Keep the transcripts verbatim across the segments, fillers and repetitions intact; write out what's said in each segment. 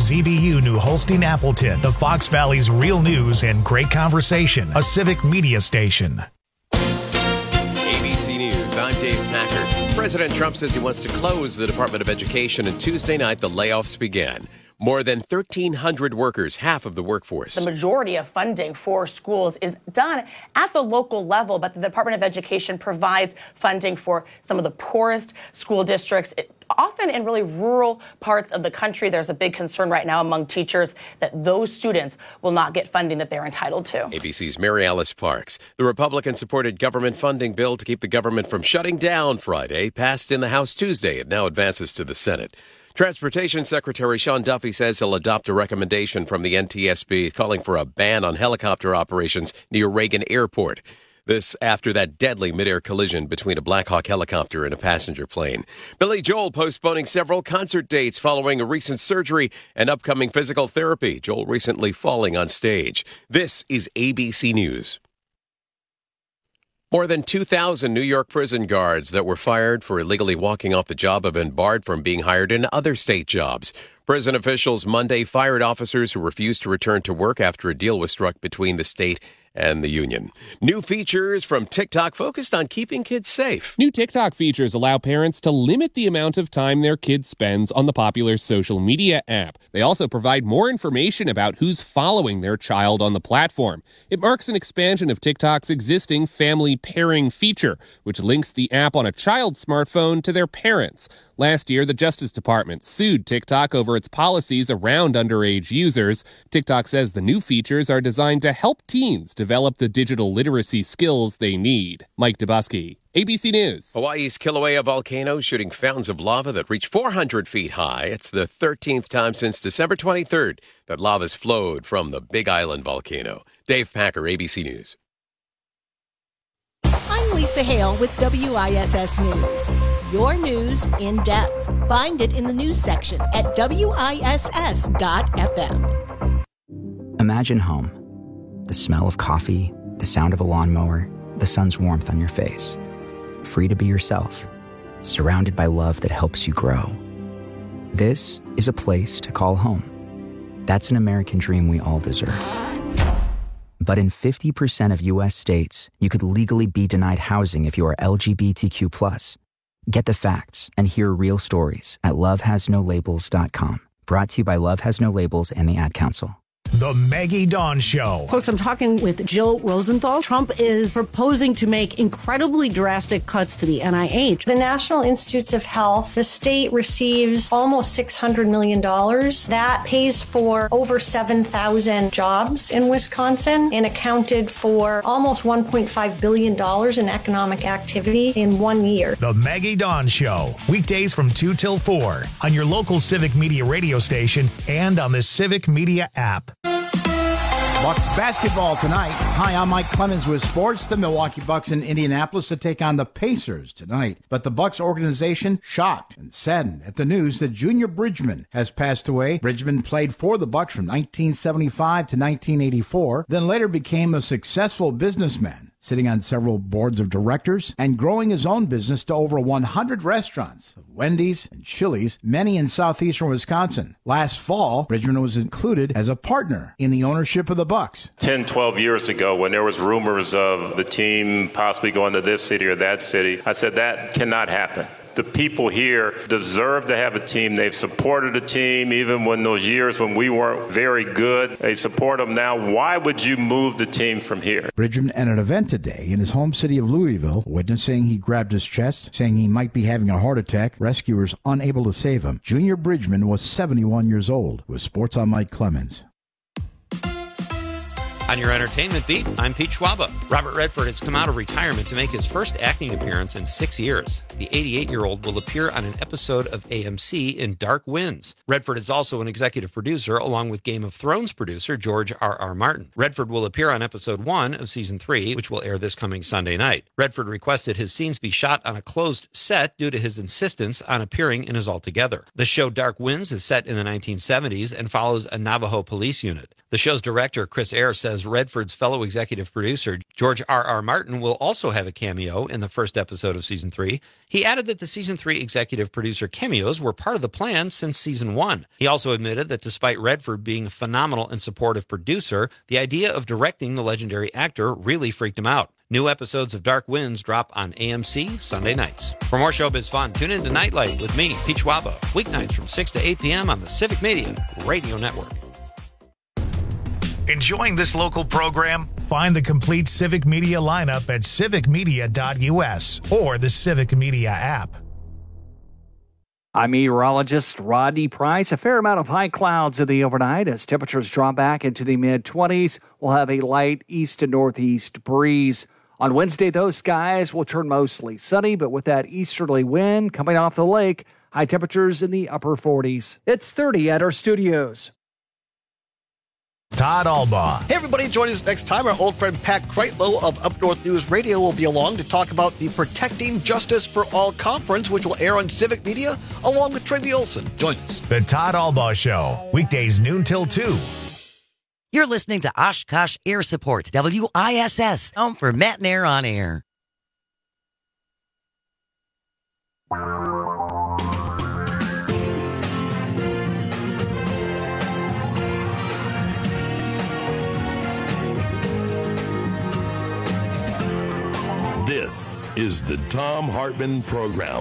Z B U New Holstein Appleton, the Fox Valley's real news and great conversation, a civic media station. A B C News, I'm Dave Packer. President Trump says he wants to close the Department of Education, and Tuesday night the layoffs began. More than thirteen hundred workers, half of the workforce. The majority of funding for schools is done at the local level, but the Department of Education provides funding for some of the poorest school districts. It, often in really rural parts of the country, there's a big concern right now among teachers that those students will not get funding that they're entitled to. A B C's Mary Alice Parks. The Republican-supported government funding bill to keep the government from shutting down Friday passed in the House Tuesday. It now advances to the Senate. Transportation Secretary Sean Duffy says he'll adopt a recommendation from the N T S B calling for a ban on helicopter operations near Reagan Airport. This after that deadly midair collision between a Black Hawk helicopter and a passenger plane. Billy Joel postponing several concert dates following a recent surgery and upcoming physical therapy. Joel recently falling on stage. This is A B C News. More than two thousand New York prison guards that were fired for illegally walking off the job have been barred from being hired in other state jobs. Prison officials Monday fired officers who refused to return to work after a deal was struck between the state and the union. New features from TikTok focused on keeping kids safe. New TikTok features allow parents to limit the amount of time their kid spends on the popular social media app. They also provide more information about who's following their child on the platform. It marks an expansion of TikTok's existing family pairing feature, which links the app on a child's smartphone to their parents. Last year, the Justice Department sued TikTok over its policies around underage users. TikTok says the new features are designed to help teens develop the digital literacy skills they need. Mike Dubusky, A B C News. Hawaii's Kilauea volcano shooting fountains of lava that reach four hundred feet high. It's the thirteenth time since December twenty-third that lava's flowed from the Big Island volcano. Dave Packer, A B C News. I'm Lisa Hale with W I S S News. Your news in depth. Find it in the news section at W I S S dot F M. Imagine home. The smell of coffee, the sound of a lawnmower, the sun's warmth on your face. Free to be yourself. Surrounded by love that helps you grow. This is a place to call home. That's an American dream we all deserve. But in fifty percent of U S states, you could legally be denied housing if you are L G B T Q plus. Get the facts and hear real stories at love has no labels dot com. Brought to you by Love Has No Labels and the Ad Council. The Maggie Dawn Show. Folks, I'm talking with Jill Rosenthal. Trump is proposing to make incredibly drastic cuts to the N I H. The National Institutes of Health, the state receives almost six hundred million dollars. That pays for over seven thousand jobs in Wisconsin and accounted for almost one point five billion dollars in economic activity in one year. The Maggie Dawn Show. Weekdays from two till four on your local Civic Media radio station and on the Civic Media app. Bucks basketball tonight. Hi, I'm Mike Clemens with sports. The Milwaukee Bucks in Indianapolis to take on the Pacers tonight. But the Bucks organization shocked and saddened at the news that Junior Bridgman has passed away. Bridgman played for the Bucks from nineteen seventy-five to nineteen eighty-four, then later became a successful businessman, sitting on several boards of directors and growing his own business to over one hundred restaurants, Wendy's and Chili's, many in southeastern Wisconsin. Last fall, Bridgman was included as a partner in the ownership of the Bucks. ten, twelve years ago, when there was rumors of the team possibly going to this city or that city, I said that cannot happen. The people here deserve to have a team. They've supported a team even when those years when we weren't very good. They support them now. Why would you move the team from here? Bridgman at an event today in his home city of Louisville, a witness saying he grabbed his chest, saying he might be having a heart attack. Rescuers unable to save him. Junior Bridgman was seventy-one years old. With Sports on Mike Clemens. On your entertainment beat, I'm Pete Schwaba. Robert Redford has come out of retirement to make his first acting appearance in six years. The eighty-eight-year-old will appear on an episode of A M C in Dark Winds. Redford is also an executive producer, along with Game of Thrones producer George R R. Martin. Redford will appear on episode one of season three, which will air this coming Sunday night. Redford requested his scenes be shot on a closed set due to his insistence on appearing in his Altogether. The show Dark Winds is set in the nineteen seventies and follows a Navajo police unit. The The show's director, Chris Eyre, says Redford's fellow executive producer, George R R. Martin, will also have a cameo in the first episode of season three. He added that the season three executive producer cameos were part of the plan since season one. He also admitted that despite Redford being a phenomenal and supportive producer, the idea of directing the legendary actor really freaked him out. New episodes of Dark Winds drop on A M C Sunday nights. For more showbiz fun, tune in to Nightlight with me, Pete Schwaba, weeknights from six to eight p.m. on the Civic Media Radio Network. Enjoying this local program? Find the complete Civic Media lineup at civic media dot u s or the Civic Media app. I'm meteorologist Rodney Price. A fair amount of high clouds in the overnight as temperatures drop back into the mid-twenties. We'll have a light east to northeast breeze. On Wednesday, those skies will turn mostly sunny, but with that easterly wind coming off the lake, high temperatures in the upper forties. It's thirty at our studios. Todd Albaugh. Hey, everybody, join us next time. Our old friend Pat Kreitlow of Up North News Radio will be along to talk about the Protecting Justice for All conference, which will air on Civic Media, along with Tracy Olson. Join us. The Todd Albaugh Show, weekdays noon till two. You're listening to Oshkosh Air Support, W I S S, home for Matt and Air on Air. This is the Thom Hartmann Program.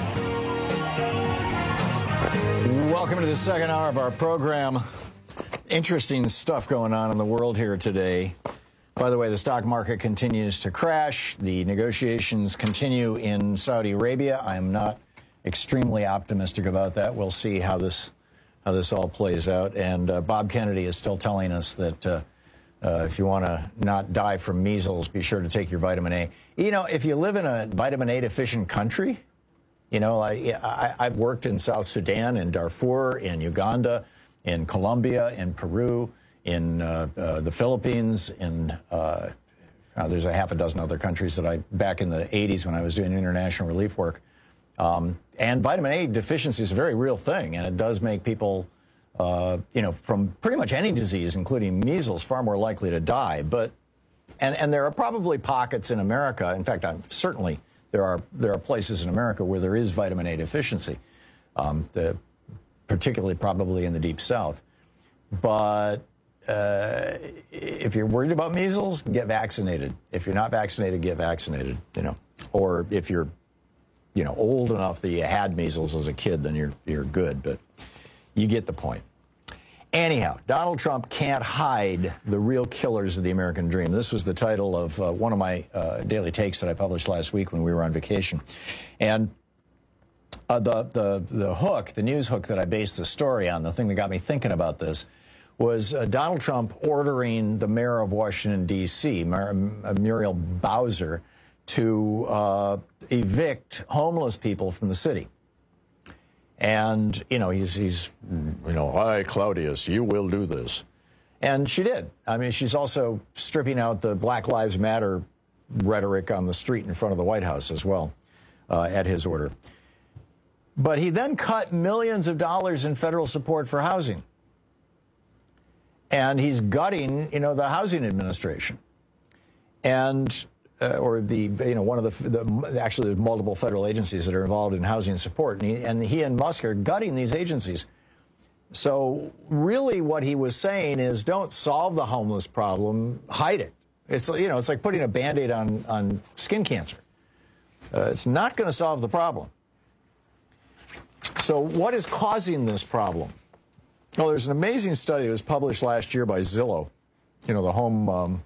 Welcome to the second hour of our program. Interesting stuff going on in the world here today. By the way, the stock market continues to crash. The negotiations continue in Saudi Arabia. I am not extremely optimistic about that. We'll see how this how this all plays out. And uh, Bob Kennedy is still telling us that uh, uh, if you want to not die from measles, be sure to take your vitamin A. You know, if you live in a vitamin A deficient country, you know, I, I, I've worked in South Sudan, in Darfur, in Uganda, in Colombia, in Peru, in uh, uh, the Philippines, in uh, uh, there's a half a dozen other countries that I, back in the eighties when I was doing international relief work. Um, and vitamin A deficiency is a very real thing, and it does make people, uh, you know, from pretty much any disease, including measles, far more likely to die. But And, and there are probably pockets in America. In fact, I'm certainly there are there are places in America where there is vitamin A deficiency, um, the, particularly probably in the Deep South. But uh, if you're worried about measles, get vaccinated. If you're not vaccinated, get vaccinated. You know, or if you're, you know, old enough that you had measles as a kid, then you're you're good. But you get the point. Anyhow, Donald Trump can't hide the real killers of the American dream. This was the title of uh, one of my uh, daily takes that I published last week when we were on vacation. And uh, the, the, the hook, the news hook that I based the story on, the thing that got me thinking about this, was uh, Donald Trump ordering the mayor of Washington, D C, Mar- Muriel Bowser, to uh, evict homeless people from the city. And, you know, he's, he's, you know, hi, Claudius, you will do this. And she did. I mean, she's also stripping out the Black Lives Matter rhetoric on the street in front of the White House as well, uh, at his order. But he then cut millions of dollars in federal support for housing. And he's gutting, you know, the housing administration. And... Uh, or the, you know, one of the, the, actually there's multiple federal agencies that are involved in housing support. And he, and he and Musk are gutting these agencies. So really what he was saying is don't solve the homeless problem, hide it. It's, you know, it's like putting a Band-Aid on, on skin cancer. Uh, it's not going to solve the problem. So what is causing this problem? Well, there's an amazing study that was published last year by Zillow, you know, the home... Um,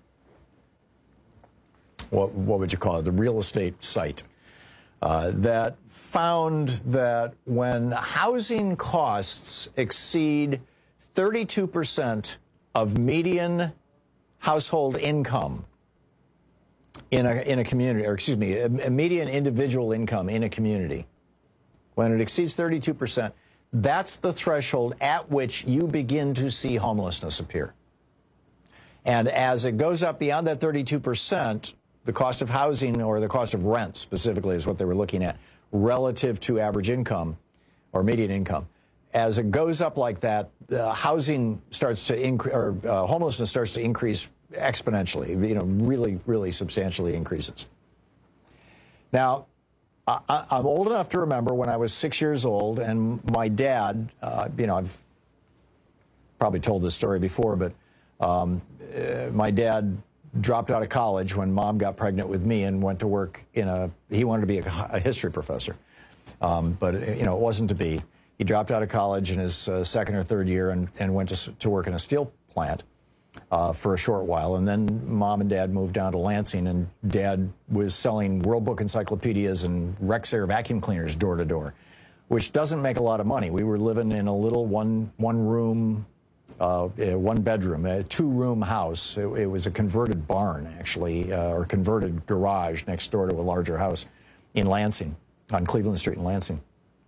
What, what would you call it, the real estate site, uh, that found that when housing costs exceed thirty-two percent of median household income in a, in a community, or excuse me, a, a median individual income in a community, when it exceeds thirty-two percent, that's the threshold at which you begin to see homelessness appear. And as it goes up beyond that thirty-two percent, the cost of housing, or the cost of rent specifically, is what they were looking at, relative to average income or median income. as it goes up like that, uh, housing starts to increase, or uh, homelessness starts to increase exponentially, you know, really, really substantially increases. Now, I, I'm old enough to remember when I was six years old, and my dad, uh, you know, I've probably told this story before, but um, uh, my dad dropped out of college when mom got pregnant with me and went to work in a, he wanted to be a, a history professor, um, but, you know, it wasn't to be. He dropped out of college in his uh, second or third year and, and went to, to work in a steel plant. Uh, for a short while, and then mom and dad moved down to Lansing, and dad was selling World Book encyclopedias and Rexair vacuum cleaners door to door, which doesn't make a lot of money. We were living in a little one one room, uh, one bedroom, a two room house. It, it was a converted barn, actually, uh, or converted garage next door to a larger house in Lansing, on Cleveland Street in Lansing.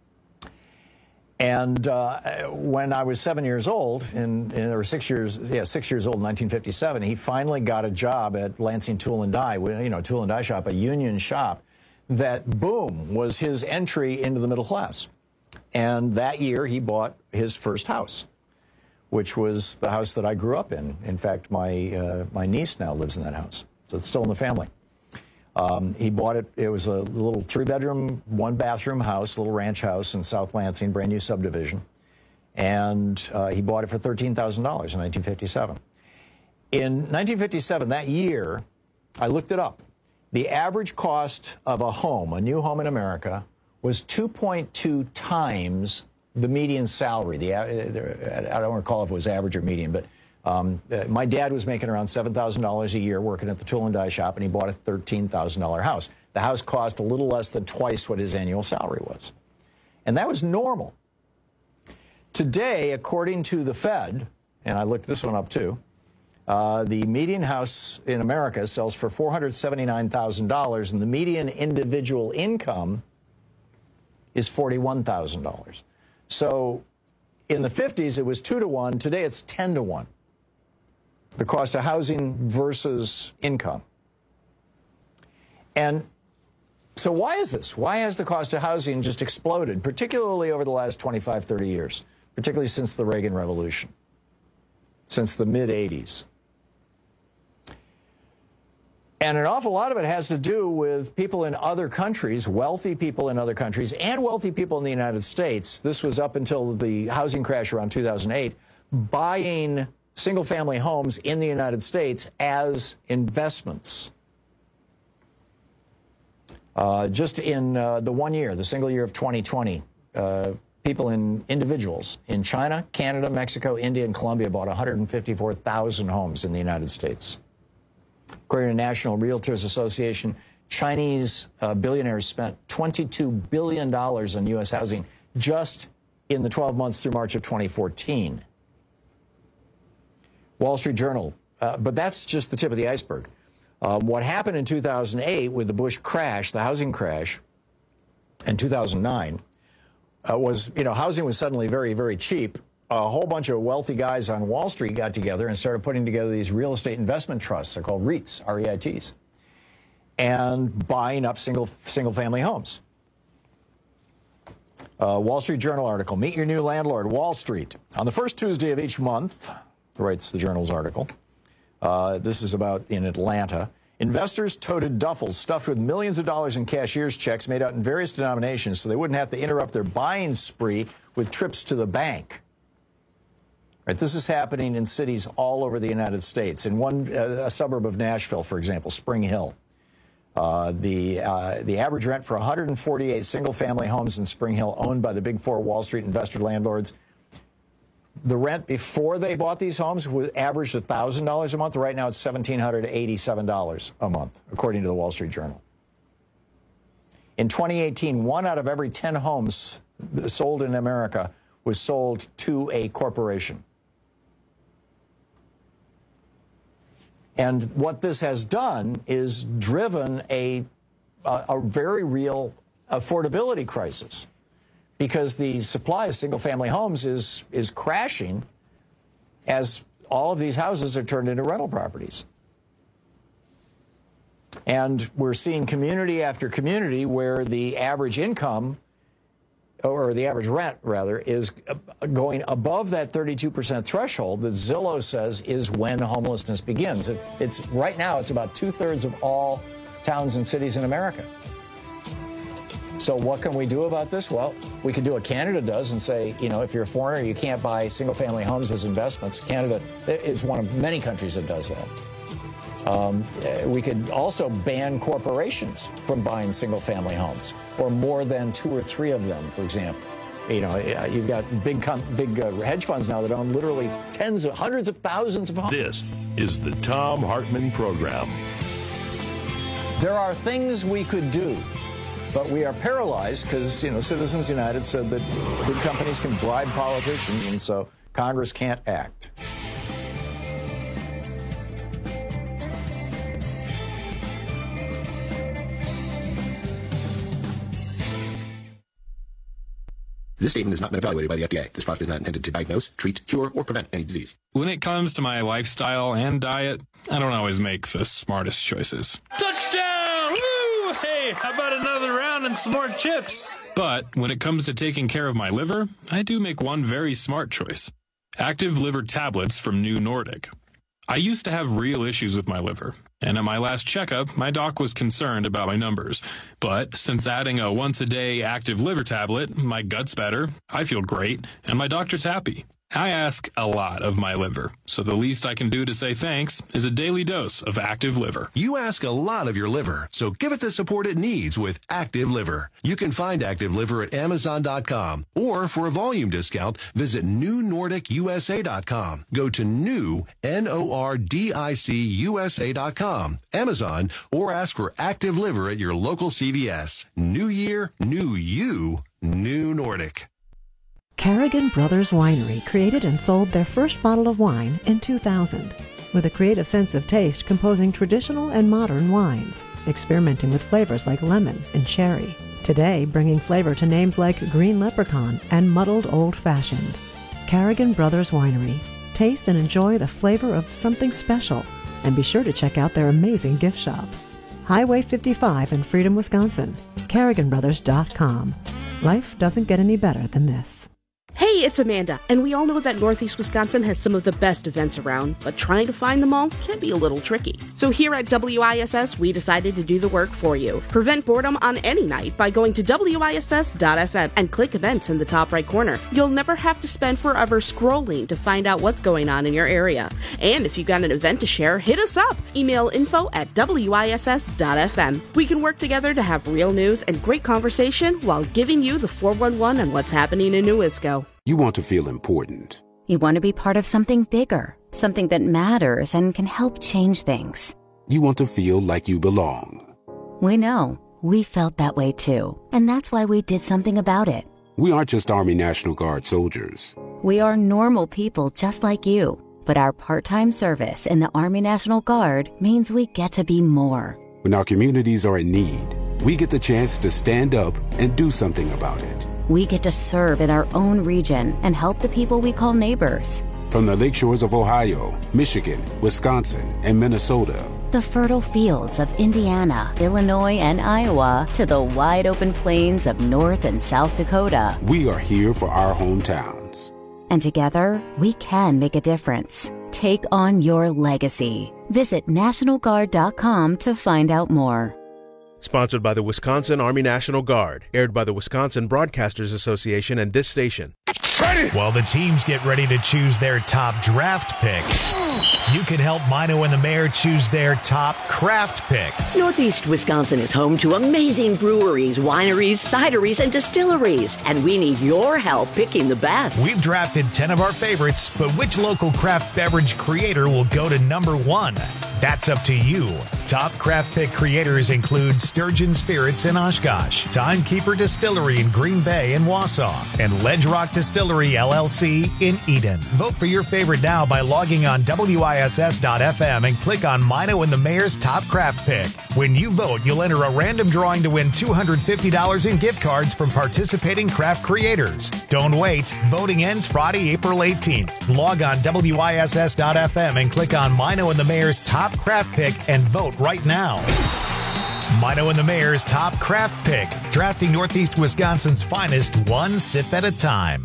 And uh, when I was seven years old, in, in, or six years, yeah, six years old in nineteen fifty-seven, he finally got a job at Lansing Tool and Die, you know, Tool and Die shop, a union shop that, boom, was his entry into the middle class. And that year, he bought his first house, which was the house that I grew up in. In fact, my uh, my niece now lives in that house, so it's still in the family. Um, he bought it. It was a little three-bedroom, one-bathroom house, little ranch house in South Lansing, brand-new subdivision. And uh, he bought it for thirteen thousand dollars in nineteen fifty-seven. In nineteen fifty-seven, that year, I looked it up. The average cost of a home, a new home in America, was two point two times the median salary. The, I don't recall if it was average or median, but Um, uh, my dad was making around seven thousand dollars a year working at the Tool and Die shop, and he bought a thirteen thousand dollar house. The house cost a little less than twice what his annual salary was. And that was normal. Today, according to the Fed, and I looked this one up too, uh, the median house in America sells for four hundred seventy-nine thousand dollars, and the median individual income is forty-one thousand dollars. So in the fifties, it was two to one. Today, it's ten to one. The cost of housing versus income. And so why is this? Why has the cost of housing just exploded, particularly over the last twenty-five, thirty years, particularly since the Reagan Revolution, since the mid eighties? And an awful lot of it has to do with people in other countries, wealthy people in other countries, and wealthy people in the United States. This was up until the housing crash around two thousand eight, buying single-family homes in the United States as investments. Uh, just in uh, the one year, the single year of twenty twenty, uh, people in individuals in China, Canada, Mexico, India, and Colombia bought one hundred fifty-four thousand homes in the United States. According to National Realtors Association, Chinese uh, billionaires spent twenty-two billion dollars on U S housing just in the twelve months through March of twenty fourteen. Wall Street Journal, uh, but that's just the tip of the iceberg. Um, what happened in two thousand eight with the Bush crash, the housing crash, in two thousand nine, uh, was, you know, housing was suddenly very, very cheap. A whole bunch of wealthy guys on Wall Street got together and started putting together these real estate investment trusts. They're called REITs, R E I Ts, and buying up single, single-family homes. Uh, Wall Street Journal article, Meet Your New Landlord, Wall Street. On the first Tuesday of each month, writes the Journal's article, uh, this is about in Atlanta, investors toted duffels stuffed with millions of dollars in cashier's checks made out in various denominations so they wouldn't have to interrupt their buying spree with trips to the bank. Right, this is happening in cities all over the United States. In one uh, a suburb of Nashville, for example, Spring Hill, uh, the uh, the average rent for one hundred forty-eight single-family homes in Spring Hill owned by the Big Four Wall Street investor landlords, the rent before they bought these homes was averaged one thousand dollars a month. Right now, it's one thousand seven hundred eighty-seven dollars a month, according to the Wall Street Journal. In twenty eighteen, one out of every ten homes sold in America was sold to a corporation. And what this has done is driven a, a, a very real affordability crisis, because the supply of single-family homes is, is crashing as all of these houses are turned into rental properties. And we're seeing community after community where the average income or the average rent, rather, is going above that thirty-two percent threshold that Zillow says is when homelessness begins. It, it's right now, it's about two-thirds of all towns and cities in America. So what can we do about this? Well, we could do what Canada does and say, you know, if you're a foreigner, you can't buy single-family homes as investments. Canada is one of many countries that does that. Um, we could also ban corporations from buying single-family homes, or more than two or three of them, for example. You know, you've got big com- big uh, hedge funds now that own literally tens of, hundreds of thousands of homes. This is the Thom Hartmann Program. There are things we could do, but we are paralyzed because, you know, Citizens United said that big companies can bribe politicians, and so Congress can't act. This statement has not been evaluated by the F D A. This product is not intended to diagnose, treat, cure, or prevent any disease. When it comes to my lifestyle and diet, I don't always make the smartest choices. Touchdown! Woo! Hey, how about another round and some more chips? But when it comes to taking care of my liver, I do make one very smart choice. Active Liver Tablets from New Nordic. I used to have real issues with my liver, and at my last checkup, my doc was concerned about my numbers. But since adding a once-a-day Active Liver tablet, my gut's better, I feel great, and my doctor's happy. I ask a lot of my liver, so the least I can do to say thanks is a daily dose of Active Liver. You ask a lot of your liver, so give it the support it needs with Active Liver. You can find Active Liver at Amazon dot com, or for a volume discount, visit New Nordic U S A dot com. Go to new, N O R D I C U S A dot com, Amazon, or ask for Active Liver at your local C V S. New year, new you, New Nordic. Carrigan Brothers Winery created and sold their first bottle of wine in two thousand. With a creative sense of taste, composing traditional and modern wines, experimenting with flavors like lemon and cherry. Today, bringing flavor to names like Green Leprechaun and Muddled Old Fashioned. Carrigan Brothers Winery. Taste and enjoy the flavor of something special. And be sure to check out their amazing gift shop. Highway fifty-five in Freedom, Wisconsin. Carrigan Brothers dot com. Life doesn't get any better than this. Hey, it's Amanda, and we all know that Northeast Wisconsin has some of the best events around, but trying to find them all can be a little tricky. So here at W I S S, we decided to do the work for you. Prevent boredom on any night by going to W I S S dot F M and click events in the top right corner. You'll never have to spend forever scrolling to find out what's going on in your area. And if you've got an event to share, hit us up. Email info at W I S S dot F M. We can work together to have real news and great conversation while giving you the four one one on what's happening in Newisco. You want to feel important. You want to be part of something bigger, something that matters and can help change things. You want to feel like you belong. We know. We felt that way too. And that's why we did something about it. We aren't just Army National Guard soldiers. We are normal people just like you. But our part-time service in the Army National Guard means we get to be more. When our communities are in need, we get the chance to stand up and do something about it. We get to serve in our own region and help the people we call neighbors. From the lakeshores of Ohio, Michigan, Wisconsin, and Minnesota. The fertile fields of Indiana, Illinois, and Iowa to the wide open plains of North and South Dakota. We are here for our hometowns. And together, we can make a difference. Take on your legacy. Visit National Guard dot com to find out more. Sponsored by the Wisconsin Army National Guard. Aired by the Wisconsin Broadcasters Association and this station. Ready? While the teams get ready to choose their top draft pick, you can help Mino and the Mayor choose their top craft pick. Northeast Wisconsin is home to amazing breweries, wineries, cideries, and distilleries, and we need your help picking the best. We've drafted ten of our favorites, but which local craft beverage creator will go to number one? That's up to you. Top craft pick creators include Sturgeon Spirits in Oshkosh, Timekeeper Distillery in Green Bay and Wausau, and Ledge Rock Distillery L L C in Eden. Vote for your favorite now by logging on W I S S dot F M and click on Mino and the Mayor's Top Craft Pick. When you vote, you'll enter a random drawing to win two hundred fifty dollars in gift cards from participating craft creators. Don't wait. Voting ends Friday, April eighteenth. Log on W I S S dot F M and click on Mino and the Mayor's Top Craft Pick and vote right now. Mino and the Mayor's top craft pick, drafting Northeast Wisconsin's finest one sip at a time.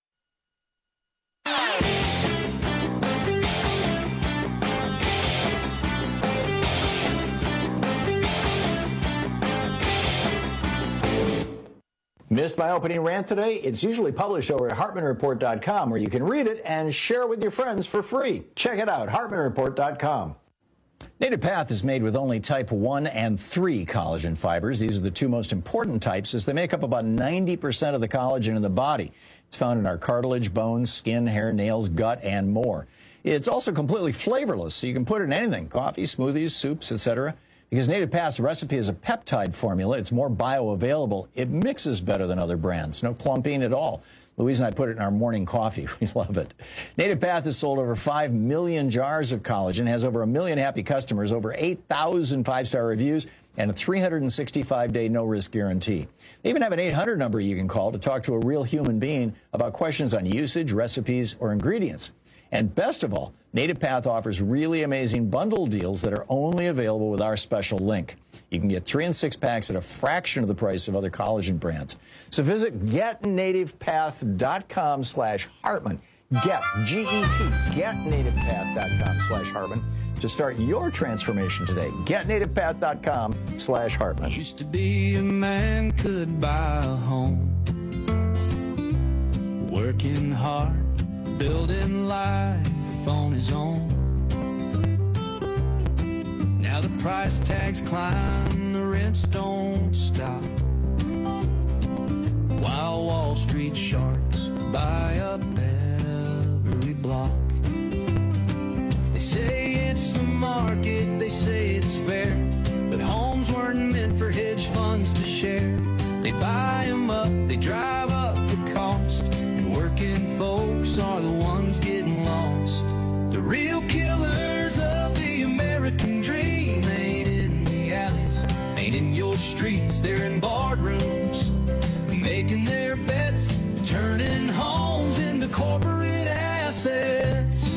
Missed my opening rant today? It's usually published over at Hartman Report dot com, where you can read it and share it with your friends for free. Check it out, Hartman Report dot com. Native Path is made with only type one and three collagen fibers. These are the two most important types, as they make up about ninety percent of the collagen in the body. It's found in our cartilage, bones, skin, hair, nails, gut, and more. It's also completely flavorless, so you can put it in anything, coffee, smoothies, soups, et cetera. Because Native Path's recipe is a peptide formula, it's more bioavailable. It mixes better than other brands. No clumping at all. Louise and I put it in our morning coffee. We love it. Native Path has sold over five million jars of collagen, has over a million happy customers, over eight thousand five-star reviews, and a three hundred sixty-five day no-risk guarantee. They even have an eight hundred number you can call to talk to a real human being about questions on usage, recipes, or ingredients. And best of all, Native Path offers really amazing bundle deals that are only available with our special link. You can get three and six packs at a fraction of the price of other collagen brands. So visit get native path dot com slash Hartman. Get, G E T, get native path dot com slash Hartman to start your transformation today. get native path dot com slash Hartman. Used to be a man could buy a home, working hard, building life on his own. Now the price tags climb, the rents don't stop, while Wall Street sharks buy up every block. They say it's the market, they say it's fair, but homes weren't meant for hedge funds to share. They buy them up, they drive up the cost, and working folks are the ones getting lost. The real killers of the American dream ain't in the alleys, ain't in your streets, they're in boardrooms, making their bets, turning homes into corporate assets.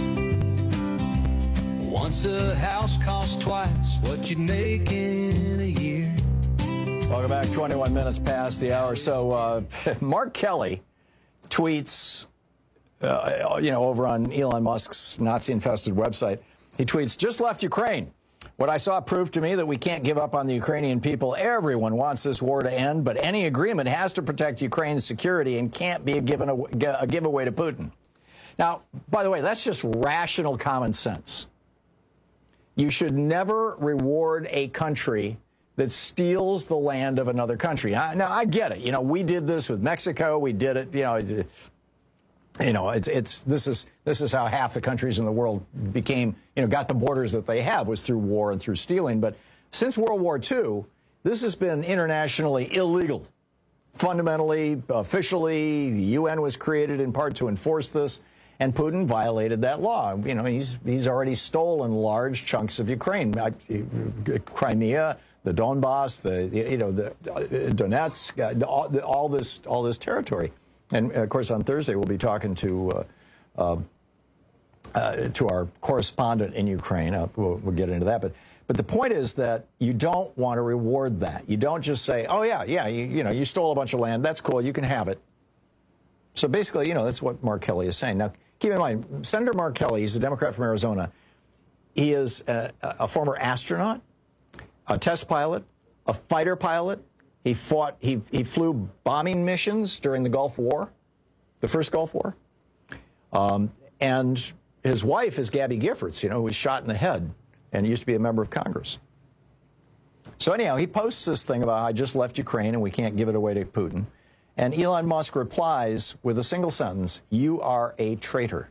Once a house cost twice what you'd make in a year. Welcome back, twenty-one minutes past the hour. So uh, Mark Kelly tweets, uh, you know, over on Elon Musk's Nazi-infested website, he tweets, just left Ukraine. What I saw proved to me that we can't give up on the Ukrainian people. Everyone wants this war to end, but any agreement has to protect Ukraine's security and can't be a, given a, a giveaway to Putin. Now, by the way, that's just rational common sense. You should never reward a country that steals the land of another country. Now, now, I get it. You know, we did this with Mexico. We did it. You know, it, you know, it's it's this is this is how half the countries in the world became, you know, got the borders that they have, was through war and through stealing. But since World War Two, this has been internationally illegal. Fundamentally, officially, the U N was created in part to enforce this, and Putin violated that law. You know, he's he's already stolen large chunks of Ukraine, Crimea, the Donbass, the you know the Donetsk, the, all, the, all this all this territory. And of course, on Thursday we'll be talking to uh, uh, uh, to our correspondent in Ukraine. Uh, we'll, we'll get into that, but but the point is that you don't want to reward that. You don't just say, "Oh yeah, yeah, you, you know, you stole a bunch of land. That's cool. You can have it." So basically, you know, that's what Mark Kelly is saying. Now, keep in mind, Senator Mark Kelly, he's a Democrat from Arizona. He is a, a former astronaut, a test pilot, a fighter pilot. He fought, he, he flew bombing missions during the Gulf War, the first Gulf War. Um, and his wife is Gabby Giffords, you know, who was shot in the head and used to be a member of Congress. So anyhow, he posts this thing about, I just left Ukraine and we can't give it away to Putin. And Elon Musk replies with a single sentence, you are a traitor.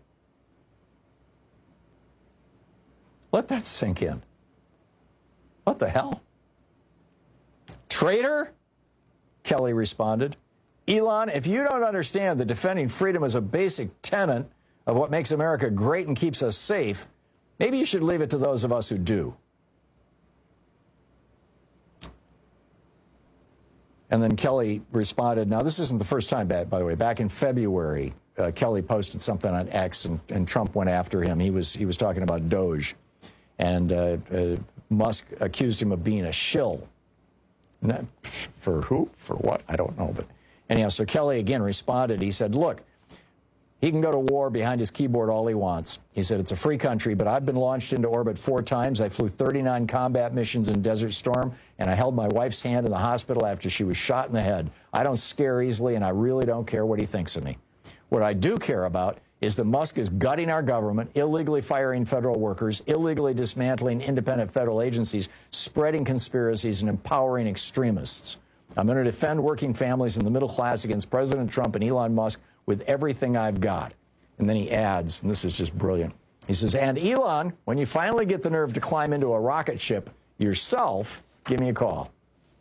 Let that sink in. What the hell? Traitor? Kelly responded. Elon, if you don't understand that defending freedom is a basic tenet of what makes America great and keeps us safe, maybe you should leave it to those of us who do. And then Kelly responded. Now, this isn't the first time, by the way. Back in February, uh, Kelly posted something on X, and, and Trump went after him. He was he was talking about Doge, and uh, uh, Musk accused him of being a shill. Not for who? For what? I don't know. But anyhow, so Kelly again responded. He said, look, he can go to war behind his keyboard all he wants. He said, it's a free country, but I've been launched into orbit four times. I flew thirty-nine combat missions in Desert Storm, and I held my wife's hand in the hospital after she was shot in the head. I don't scare easily, and I really don't care what he thinks of me. What I do care about is that Musk is gutting our government, illegally firing federal workers, illegally dismantling independent federal agencies, spreading conspiracies, and empowering extremists. I'm going to defend working families and the middle class against President Trump and Elon Musk with everything I've got. And then he adds, and this is just brilliant, he says, and Elon, when you finally get the nerve to climb into a rocket ship yourself, give me a call.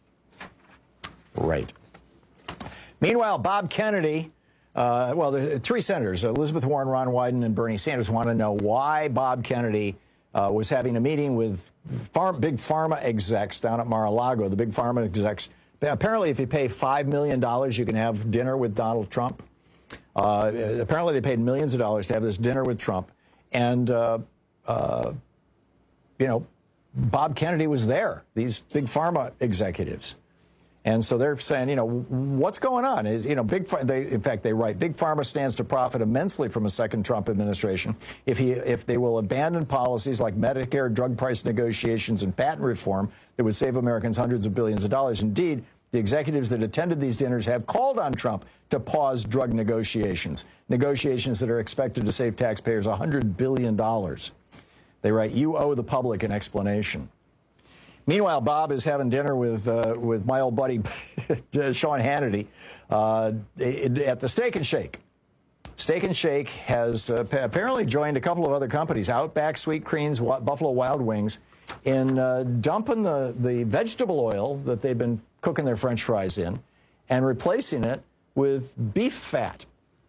Right. Meanwhile, Bob Kennedy, uh, well, the three senators, Elizabeth Warren, Ron Wyden, and Bernie Sanders, want to know why Bob Kennedy uh, was having a meeting with farm, big pharma execs down at Mar-a-Lago. The big pharma execs, apparently if you pay five million dollars, you can have dinner with Donald Trump. Uh, apparently they paid millions of dollars to have this dinner with Trump. And, uh, uh, you know, Bob Kennedy was there, these big pharma executives. And so they're saying, you know, what's going on? Is, you know, big. They, in fact, they write, big pharma stands to profit immensely from a second Trump administration if he, if they will abandon policies like Medicare, drug price negotiations, and patent reform that would save Americans hundreds of billions of dollars. Indeed, the executives that attended these dinners have called on Trump to pause drug negotiations, negotiations that are expected to save taxpayers one hundred billion dollars. They write, you owe the public an explanation. Meanwhile, Bob is having dinner with uh, with my old buddy Sean Hannity uh, at the Steak and Shake. Steak and Shake has uh, apparently joined a couple of other companies, Outback, Sweet Greens, Buffalo Wild Wings, in uh, dumping the, the vegetable oil that they've been cooking their French fries in and replacing it with beef fat.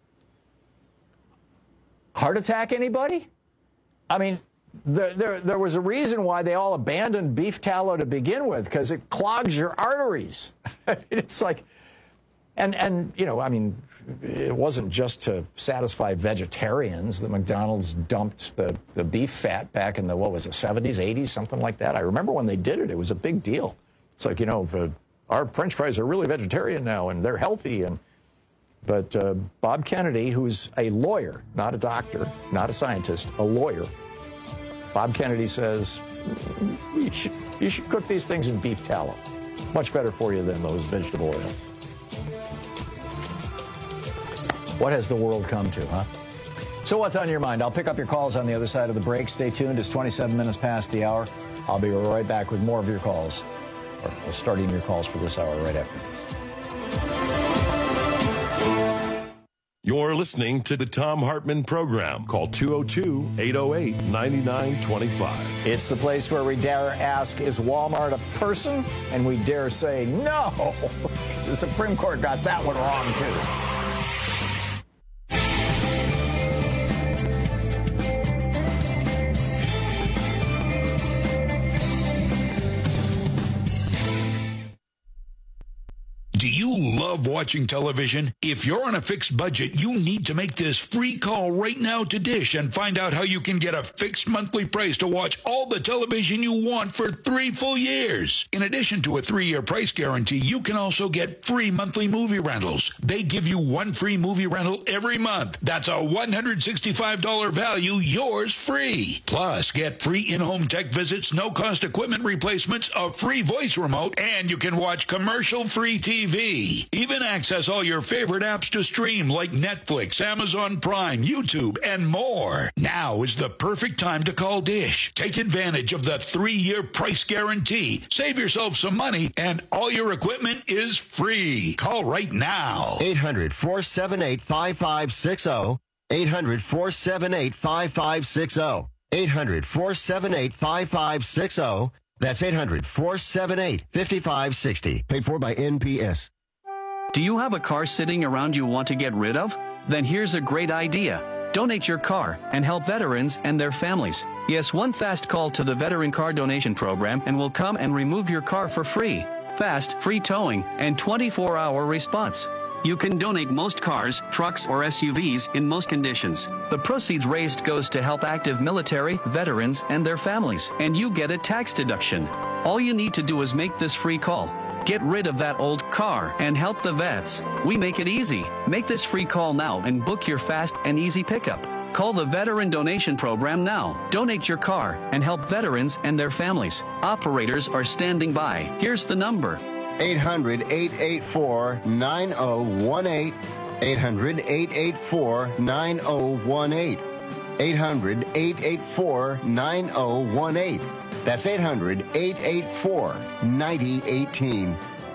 Heart attack, anybody? I mean, there, there, there was a reason why they all abandoned beef tallow to begin with, because it clogs your arteries. It's like, and, and, you know, I mean, it wasn't just to satisfy vegetarians that McDonald's dumped the, the beef fat back in the, what was it, seventies, eighties, something like that. I remember when they did it, it was a big deal. It's like, you know, the, our French fries are really vegetarian now, and they're healthy. And But uh, Bob Kennedy, who's a lawyer, not a doctor, not a scientist, a lawyer, Bob Kennedy says, you should, you should cook these things in beef tallow. Much better for you than those vegetable oils. What has the world come to, huh? So what's on your mind? I'll pick up your calls on the other side of the break. Stay tuned. It's twenty-seven minutes past the hour. I'll be right back with more of your calls, or starting your calls for this hour right after this. You're listening to the Thom Hartmann Program. Call two oh two, eight oh eight, nine nine two five. It's the place where we dare ask, is Walmart a person? And we dare say no. The Supreme Court got that one wrong, too. Do you love watching television? If you're on a fixed budget, you need to make this free call right now to Dish and find out how you can get a fixed monthly price to watch all the television you want for three full years. In addition to a three-year price guarantee, you can also get free monthly movie rentals. They give you one free movie rental every month. That's a one hundred sixty-five dollars value, yours free. Plus, get free in-home tech visits, no-cost equipment replacements, a free voice remote, and you can watch commercial-free T V. Even access all your favorite apps to stream like Netflix, Amazon Prime, YouTube, and more. Now is the perfect time to call Dish. Take advantage of the three-year price guarantee. Save yourself some money, and all your equipment is free. Call right now. eight hundred, four seven eight, five five six zero. eight hundred, four seven eight, five five six zero. eight hundred, four seven eight, five five six zero. That's eight hundred, four seven eight, five five six zero. Paid for by N P S. Do you have a car sitting around you want to get rid of? Then here's a great idea. Donate your car and help veterans and their families. Yes, one fast call to the Veteran Car Donation Program and we'll come and remove your car for free. Fast, free towing, and twenty-four hour response. You can donate most cars, trucks, or S U Vs in most conditions. The proceeds raised goes to help active military, veterans, and their families, and you get a tax deduction. All you need to do is make this free call. Get rid of that old car and help the vets. We make it easy. Make this free call now and book your fast and easy pickup. Call the Veteran Donation Program now. Donate your car and help veterans and their families. Operators are standing by. Here's the number. eight hundred, eight eight four, nine oh one eight. eight hundred, eight eight four, nine oh one eight. eight hundred, eight eight four, nine oh one eight. That's eight hundred, eight eight four, nine oh one eight.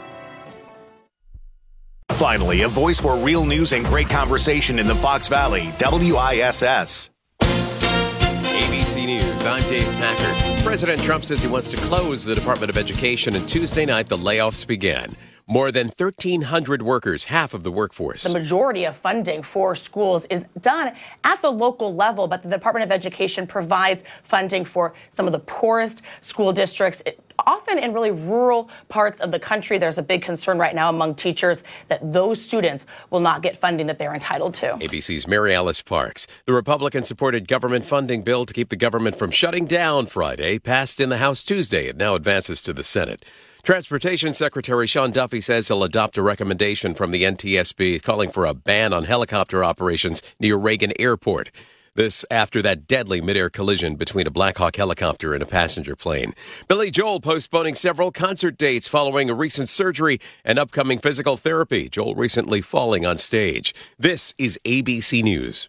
Finally, a voice for real news and great conversation in the Fox Valley. W I S S. A B C News, I'm Dave Packard. President Trump says he wants to close the Department of Education, and Tuesday night the layoffs began. More than thirteen hundred workers, half of the workforce. The majority of funding for schools is done at the local level, but the Department of Education provides funding for some of the poorest school districts. It, often in really rural parts of the country, there's a big concern right now among teachers that those students will not get funding that they're entitled to. A B C's Mary Alice Parks. The Republican-supported government funding bill to keep the government from shutting down Friday passed in the House Tuesday. It now advances to the Senate. Transportation Secretary Sean Duffy says he'll adopt a recommendation from the N T S B calling for a ban on helicopter operations near Reagan Airport. This after that deadly midair collision between a Black Hawk helicopter and a passenger plane. Billy Joel postponing several concert dates following a recent surgery and upcoming physical therapy. Joel recently falling on stage. This is A B C News.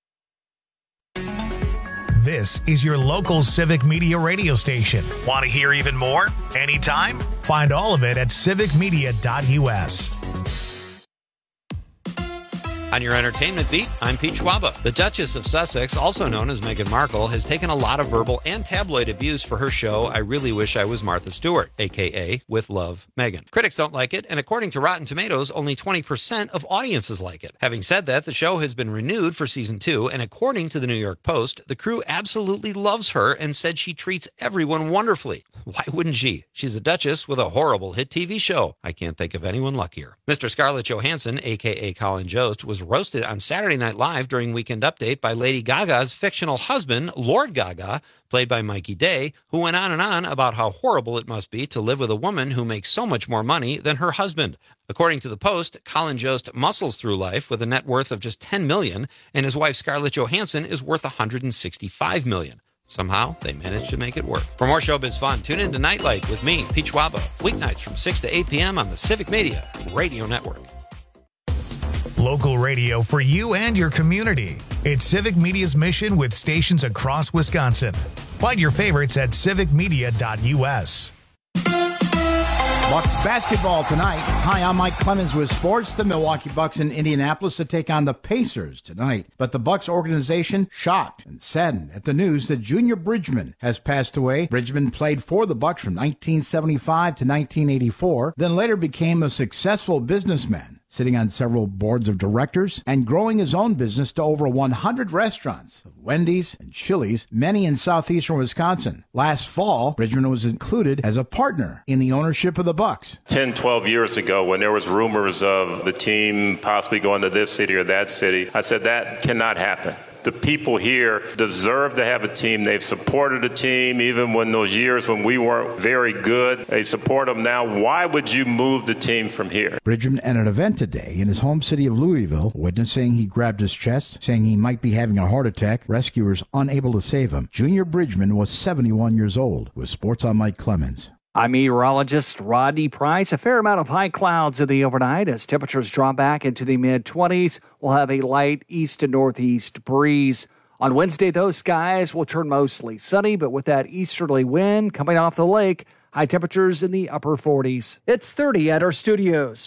This is your local Civic Media radio station. Want to hear even more? Anytime? Find all of it at civic media dot u s. On your entertainment beat, I'm Pete Schwaba. The Duchess of Sussex, also known as Meghan Markle, has taken a lot of verbal and tabloid abuse for her show I Really Wish I Was Martha Stewart, a k a. With Love, Meghan. Critics don't like it, and according to Rotten Tomatoes, only twenty percent of audiences like it. Having said that, the show has been renewed for season two, and according to the New York Post, the crew absolutely loves her and said she treats everyone wonderfully. Why wouldn't she? She's a Duchess with a horrible hit T V show. I can't think of anyone luckier. Mister Scarlett Johansson, a k a. Colin Jost, was roasted on Saturday Night Live during Weekend Update by Lady Gaga's fictional husband, Lord Gaga, played by Mikey Day, who went on and on about how horrible it must be to live with a woman who makes so much more money than her husband. According to the Post, Colin Jost muscles through life with a net worth of just ten million dollars, and his wife Scarlett Johansson is worth one hundred sixty-five million dollars. Somehow, they managed to make it work. For more showbiz fun, tune in to Nightlight with me, Pete Schwaba, weeknights from six to eight p.m. on the Civic Media Radio Network. Local radio for you and your community. It's Civic Media's mission with stations across Wisconsin. Find your favorites at civic media dot u s. Bucks basketball tonight. Hi, I'm Mike Clemens with sports. The Milwaukee Bucks in Indianapolis to take on the Pacers tonight. But the Bucks organization shocked and saddened at the news that Junior Bridgman has passed away. Bridgman played for the Bucks from nineteen seventy-five to nineteen eighty-four, then later became a successful businessman, sitting on several boards of directors and growing his own business to over one hundred restaurants, Wendy's and Chili's, many in southeastern Wisconsin. Last fall, Bridgman was included as a partner in the ownership of the Bucks. ten, twelve years ago, when there was rumors of the team possibly going to this city or that city, I said that cannot happen. The people here deserve to have a team. They've supported a team even when those years when we weren't very good. They support them now. Why would you move the team from here? Bridgman at an event today in his home city of Louisville, witness saying he grabbed his chest, saying he might be having a heart attack. Rescuers unable to save him. Junior Bridgman was seventy-one years old. With Sports on Mike Clemens. I'm meteorologist Rodney Price. A fair amount of high clouds in the overnight as temperatures drop back into the mid-twenties. We'll have a light east to northeast breeze. On Wednesday, those skies will turn mostly sunny, but with that easterly wind coming off the lake, high temperatures in the upper forties. It's thirty at our studios.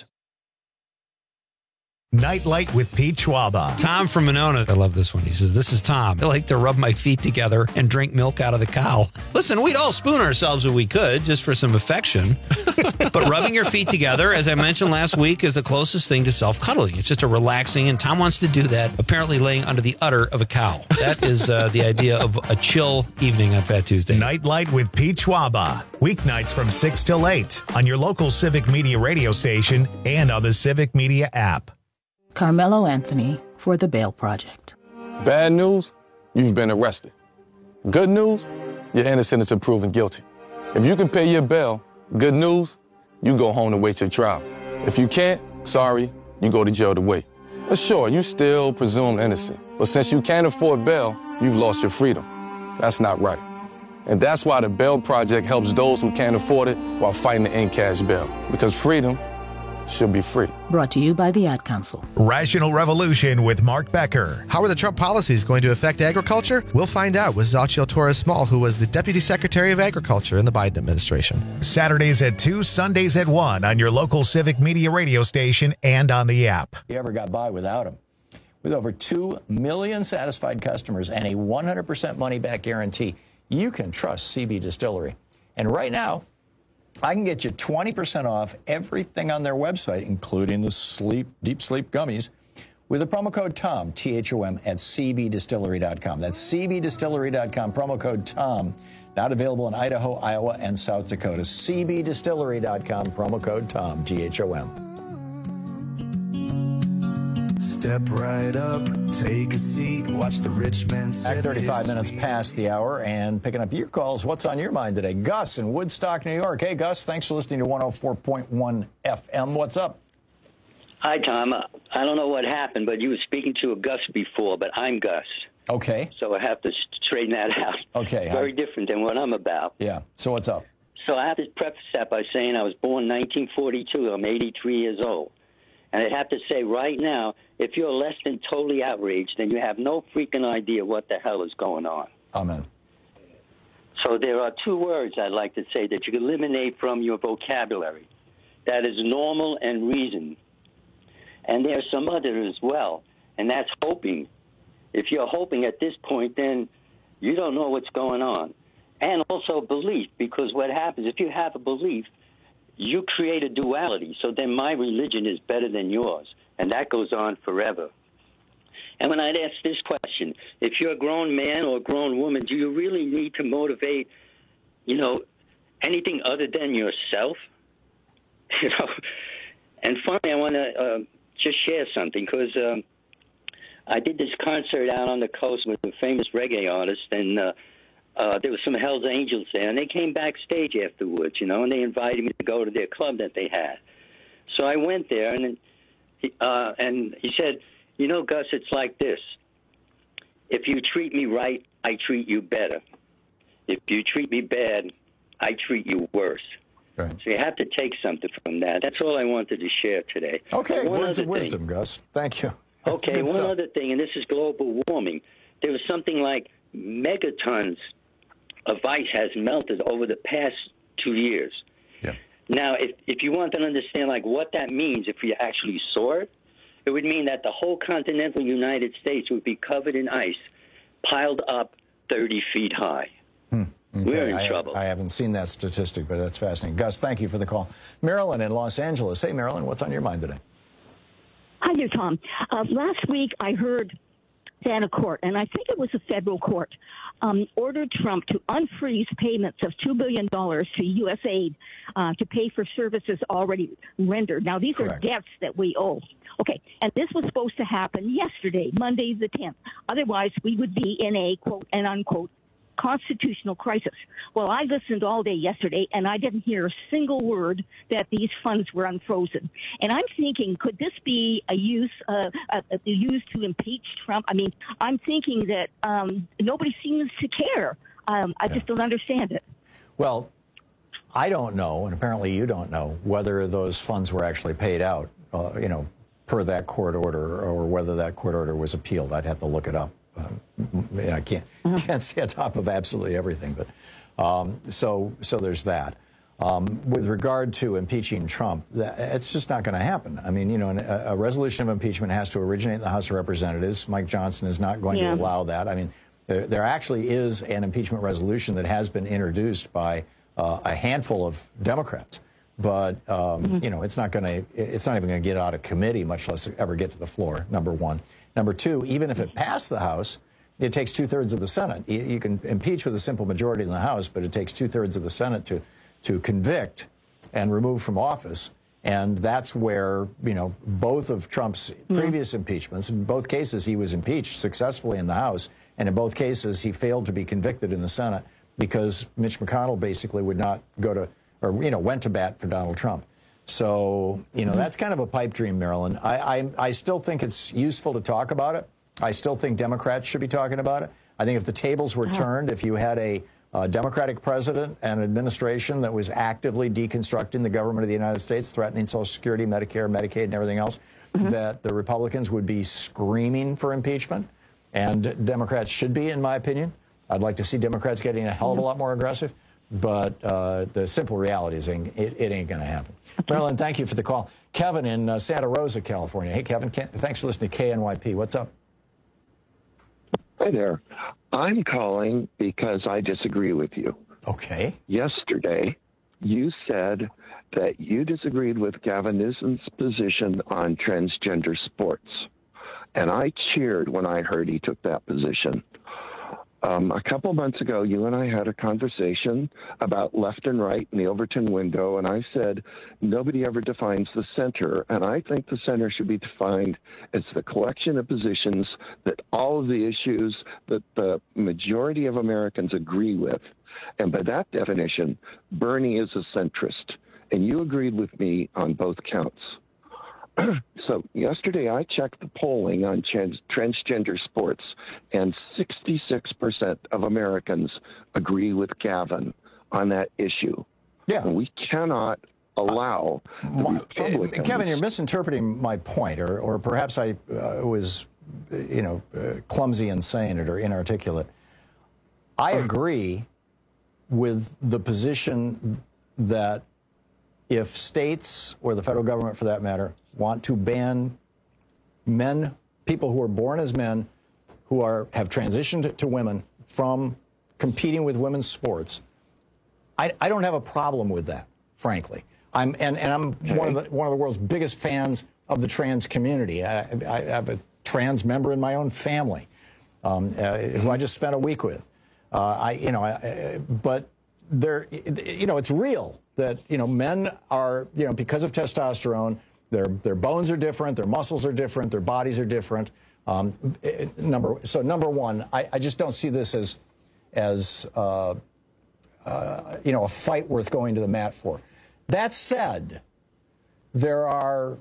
Nightlight with Pete Schwaba. Tom from Monona. I love this one. He says, this is Tom. I like to rub my feet together and drink milk out of the cow. Listen, we'd all spoon ourselves if we could, just for some affection. But rubbing your feet together, as I mentioned last week, is the closest thing to self-cuddling. It's just a relaxing, and Tom wants to do that, apparently laying under the udder of a cow. That is uh, the idea of a chill evening on Fat Tuesday. Nightlight with Pete Schwaba. Weeknights from six till eight on your local Civic Media radio station and on the Civic Media app. Carmelo Anthony for the Bail Project. Bad news, you've been arrested. Good news, you're innocent until proven guilty. If you can pay your bail, good news, you go home to wait your trial. If you can't, sorry, you go to jail to wait. But sure, you still presume innocent. But since you can't afford bail, you've lost your freedom. That's not right. And that's why the Bail Project helps those who can't afford it while fighting to end cash bail. Because freedom should be free. Brought to you by the Ad Council. Rational Revolution with Mark Becker. How are the Trump policies going to affect agriculture? We'll find out with Xochitl Torres-Small, who was the Deputy Secretary of Agriculture in the Biden administration. Saturdays at two, Sundays at one on your local Civic Media radio station and on the app. You ever got by without him? With over two million satisfied customers and a one hundred percent money-back guarantee, you can trust C B Distillery. And right now, I can get you twenty percent off everything on their website, including the sleep, deep sleep gummies, with the promo code TOM, T H O M, at C B distillery dot com. That's C B distillery dot com, promo code TOM. Not available in Idaho, Iowa, and South Dakota. C B distillery dot com, promo code TOM, T H O M. Step right up, take a seat, watch the rich man Back thirty-five minutes past the hour and picking up your calls. What's on your mind today? Gus in Woodstock, New York. Hey, Gus, thanks for listening to one oh four point one F M. What's up? Hi, Tom. Uh, I don't know what happened, but you were speaking to a Gus before, but I'm Gus. Okay. So I have to straighten that out. Okay. Very I... different than what I'm about. Yeah. So what's up? So I have to preface that by saying I was born nineteen forty-two. I'm eighty-three years old. And I'd have to say right now, if you're less than totally outraged, then you have no freaking idea what the hell is going on. Amen. So there are two words I'd like to say that you can eliminate from your vocabulary. That is normal and reason. And there's some other as well, and that's hoping. If you're hoping at this point, then you don't know what's going on. And also belief, because what happens, if you have a belief, you create a duality. So then my religion is better than yours, and that goes on forever. And when I'd ask this question, if you're a grown man or a grown woman, do you really need to motivate, you know, anything other than yourself? You know. And finally, I want to uh, just share something, because um, I did this concert out on the coast with a famous reggae artist, and uh, uh, there were some Hells Angels there, and they came backstage afterwards, you know, and they invited me to go to their club that they had. So I went there, and he, uh, and he said, you know, Gus, it's like this. If you treat me right, I treat you better. If you treat me bad, I treat you worse. Right. So you have to take something from that. That's all I wanted to share today. Okay, one words of other wisdom, thing. Gus. Thank you. Okay, Good one stuff. other thing, and this is global warming. There was something like megatons of ice has melted over the past two years. Yeah. Now, if, if you want to understand like what that means, if you actually saw it, it would mean that the whole continental United States would be covered in ice, piled up thirty feet high. Hmm. Okay. We're in I, trouble. I haven't seen that statistic, but that's fascinating. Gus, thank you for the call. Marilyn in Los Angeles. Hey, Marilyn, what's on your mind today? Hi there, Tom. Uh, last week I heard that a court, and I think it was a federal court, um, ordered Trump to unfreeze payments of two billion dollars to U S aid uh, to pay for services already rendered. Now, these Correct. are debts that we owe. Okay, and this was supposed to happen yesterday, Monday the tenth. Otherwise, we would be in a, quote, and unquote, constitutional crisis. Well, I listened all day yesterday, and I didn't hear a single word that these funds were unfrozen. And I'm thinking, could this be a use uh, a, a use to impeach Trump? I mean, I'm thinking that um, nobody seems to care. Um, I just don't understand it. Well, I don't know, and apparently you don't know, whether those funds were actually paid out, uh, you know, per that court order, or whether that court order was appealed. I'd have to look it up. Um, I can't can't stay on top of absolutely everything, but um, so so there's that. Um, with regard to impeaching Trump, that, it's just not going to happen. I mean, you know, a, a resolution of impeachment has to originate in the House of Representatives. Mike Johnson is not going Yeah. to allow that. I mean, there, there actually is an impeachment resolution that has been introduced by uh, a handful of Democrats, but um, Mm-hmm. you know, it's not going to it's not even going to get out of committee, much less ever get to the floor. Number one. Number two, even if it passed the House, it takes two-thirds of the Senate. You, you can impeach with a simple majority in the House, but it takes two-thirds of the Senate to, to convict and remove from office. And that's where, you know, both of Trump's previous impeachments, in both cases he was impeached successfully in the House, and in both cases he failed to be convicted in the Senate because Mitch McConnell basically would not go to or, you know, went to bat for Donald Trump. So, you know, mm-hmm. that's kind of a pipe dream, Marilyn. I, I, I still think it's useful to talk about it. I still think Democrats should be talking about it. I think if the tables were turned, if you had a uh, Democratic president and administration that was actively deconstructing the government of the United States, threatening Social Security, Medicare, Medicaid, and everything else, mm-hmm. that the Republicans would be screaming for impeachment. And Democrats should be, in my opinion. I'd like to see Democrats getting a hell of a lot more aggressive. But uh, the simple reality is it, it ain't going to happen. Okay. Marilyn, thank you for the call. Kevin in uh, Santa Rosa, California. Hey, Kevin, thanks for listening to K N Y P. What's up? Hi there. I'm calling because I disagree with you. Okay. Yesterday, you said that you disagreed with Gavin Newsom's position on transgender sports. And I cheered when I heard he took that position. Um, a couple months ago, you and I had a conversation about left and right in the Overton window, and I said nobody ever defines the center, and I think the center should be defined as the collection of positions that all of the issues that the majority of Americans agree with. And by that definition, Bernie is a centrist, and you agreed with me on both counts. So yesterday I checked the polling on trans- transgender sports, and sixty-six percent of Americans agree with Gavin on that issue. Yeah. And we cannot allow the my, Republicans... Kevin, you're misinterpreting my point, or, or perhaps I uh, was, you know, uh, clumsy in saying it or inarticulate. I agree with the position that if states, or the federal government for that matter, want to ban men, people who are born as men, who are have transitioned to women from competing with women's sports, I, I don't have a problem with that, frankly. I'm and, and I'm okay. one of the one of the world's biggest fans of the trans community. I, I have a trans member in my own family, um, uh, who I just spent a week with. Uh, I you know, I, but there, you know, it's real that you know men are you know because of testosterone. Their their bones are different, their muscles are different, their bodies are different. Um, number so number one, I, I just don't see this as as uh, uh, you know a fight worth going to the mat for. That said, there are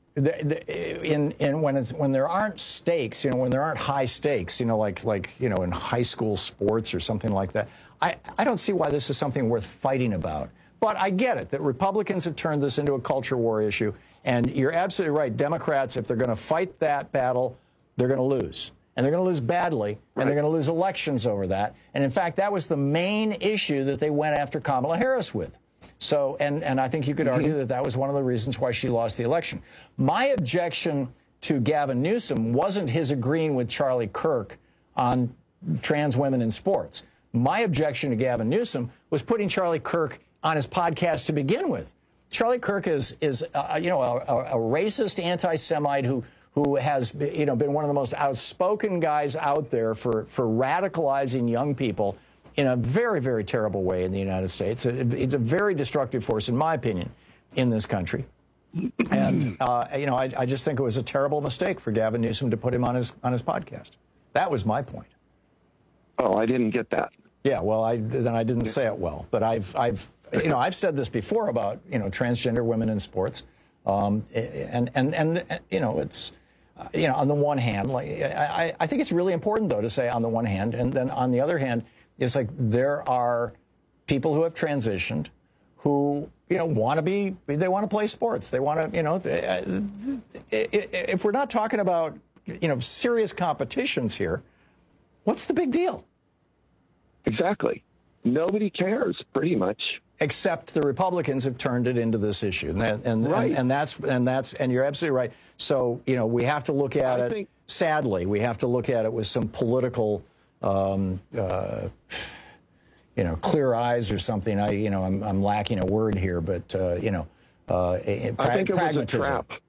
in in when it's when there aren't stakes, you know, when there aren't high stakes, you know, like like you know in high school sports or something like that. I I don't see why this is something worth fighting about. But I get it that Republicans have turned this into a culture war issue. And you're absolutely right. Democrats, if they're going to fight that battle, they're going to lose. And they're going to lose badly. Right. And they're going to lose elections over that. And in fact, that was the main issue that they went after Kamala Harris with. So, and, and I think you could argue that that was one of the reasons why she lost the election. My objection to Gavin Newsom wasn't his agreeing with Charlie Kirk on trans women in sports. My objection to Gavin Newsom was putting Charlie Kirk on his podcast to begin with. Charlie Kirk is, is uh, you know, a, a racist anti-Semite who who has, you know, been one of the most outspoken guys out there for, for radicalizing young people in a very, very terrible way in the United States. It, it's a very destructive force, in my opinion, in this country. And, uh, you know, I, I just think it was a terrible mistake for Gavin Newsom to put him on his on his podcast. That was my point. Oh, I didn't get that. Yeah, well, I then I didn't say it well, but I've I've. You know, I've said this before about, you know, transgender women in sports. Um, and, and, and, you know, it's, uh, you know, on the one hand, like, I, I think it's really important, though, to say on the one hand. And then on the other hand, it's like there are people who have transitioned who, you know, want to be, they want to play sports. They want to, you know, if we're not talking about, you know, serious competitions here, what's the big deal? Exactly. Nobody cares, pretty much. Except the Republicans have turned it into this issue, and that, and, right. and and that's and that's and you're absolutely right. So you know we have to look at I it. Think... Sadly, we have to look at it with some political, um, uh, you know, clear eyes or something. I you know I'm I'm lacking a word here, but uh, you know, uh, pra- I think it pragmatism. was a trap.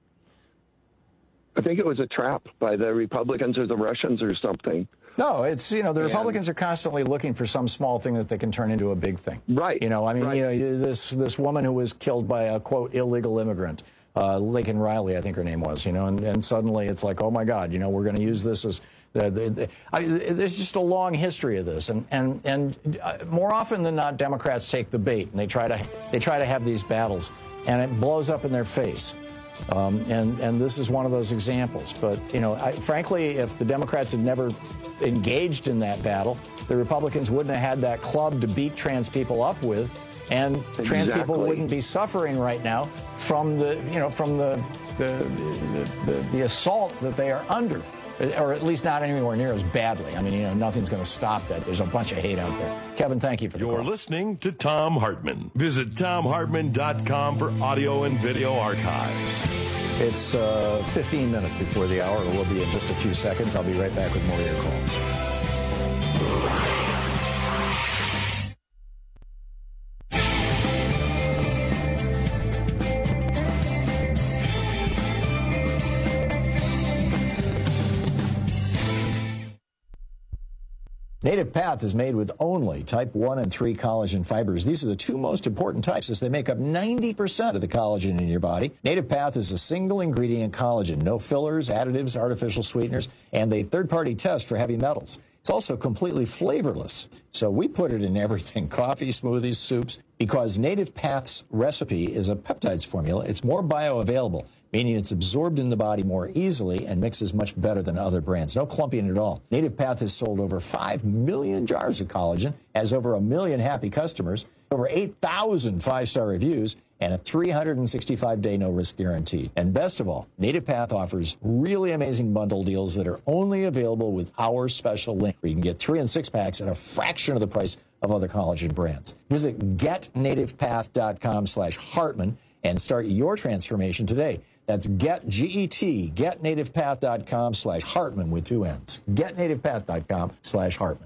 I think it was a trap by the Republicans or the Russians or something. No, it's, you know, the Republicans and, are constantly looking for some small thing that they can turn into a big thing. Right. You know, I mean, right. you know, this this woman who was killed by a, quote, illegal immigrant, uh, Laken Riley, I think her name was, you know, and, and suddenly it's like, oh, my God, you know, we're going to use this as The, the, the, I, there's just a long history of this, and and and uh, more often than not, Democrats take the bait and they try to they try to have these battles, and it blows up in their face. Um, and and this is one of those examples. But you know, I, frankly, if the Democrats had never engaged in that battle, the Republicans wouldn't have had that club to beat trans people up with, and exactly. trans people wouldn't be suffering right now from the you know from the the the, the, the assault that they are under. Or at least not anywhere near as badly. I mean, you know, nothing's going to stop that. There's a bunch of hate out there. Kevin, thank you for the You're call. listening to Thom Hartmann. Visit Thom Hartmann dot com for audio and video archives. It's uh, fifteen minutes before the hour. It will be in just a few seconds. I'll be right back with more of your calls. Native Path is made with only type one and three collagen fibers. These are the two most important types as they make up ninety percent of the collagen in your body. Native Path is a single ingredient collagen, no fillers, additives, artificial sweeteners, and a third-party test for heavy metals. It's also completely flavorless. So we put it in everything, coffee, smoothies, soups, because Native Path's recipe is a peptides formula. It's more bioavailable, meaning it's absorbed in the body more easily and mixes much better than other brands. No clumping at all. Native Path has sold over five million jars of collagen, has over a million happy customers, over eight thousand five-star reviews, and a three hundred sixty-five day no-risk guarantee. And best of all, Native Path offers really amazing bundle deals that are only available with our special link, where you can get three and six packs at a fraction of the price of other collagen brands. Visit get native path dot com slash Hartmann and start your transformation today. That's get, G E T, get native path dot com slash Hartmann with two N's. get native path dot com slash Hartmann.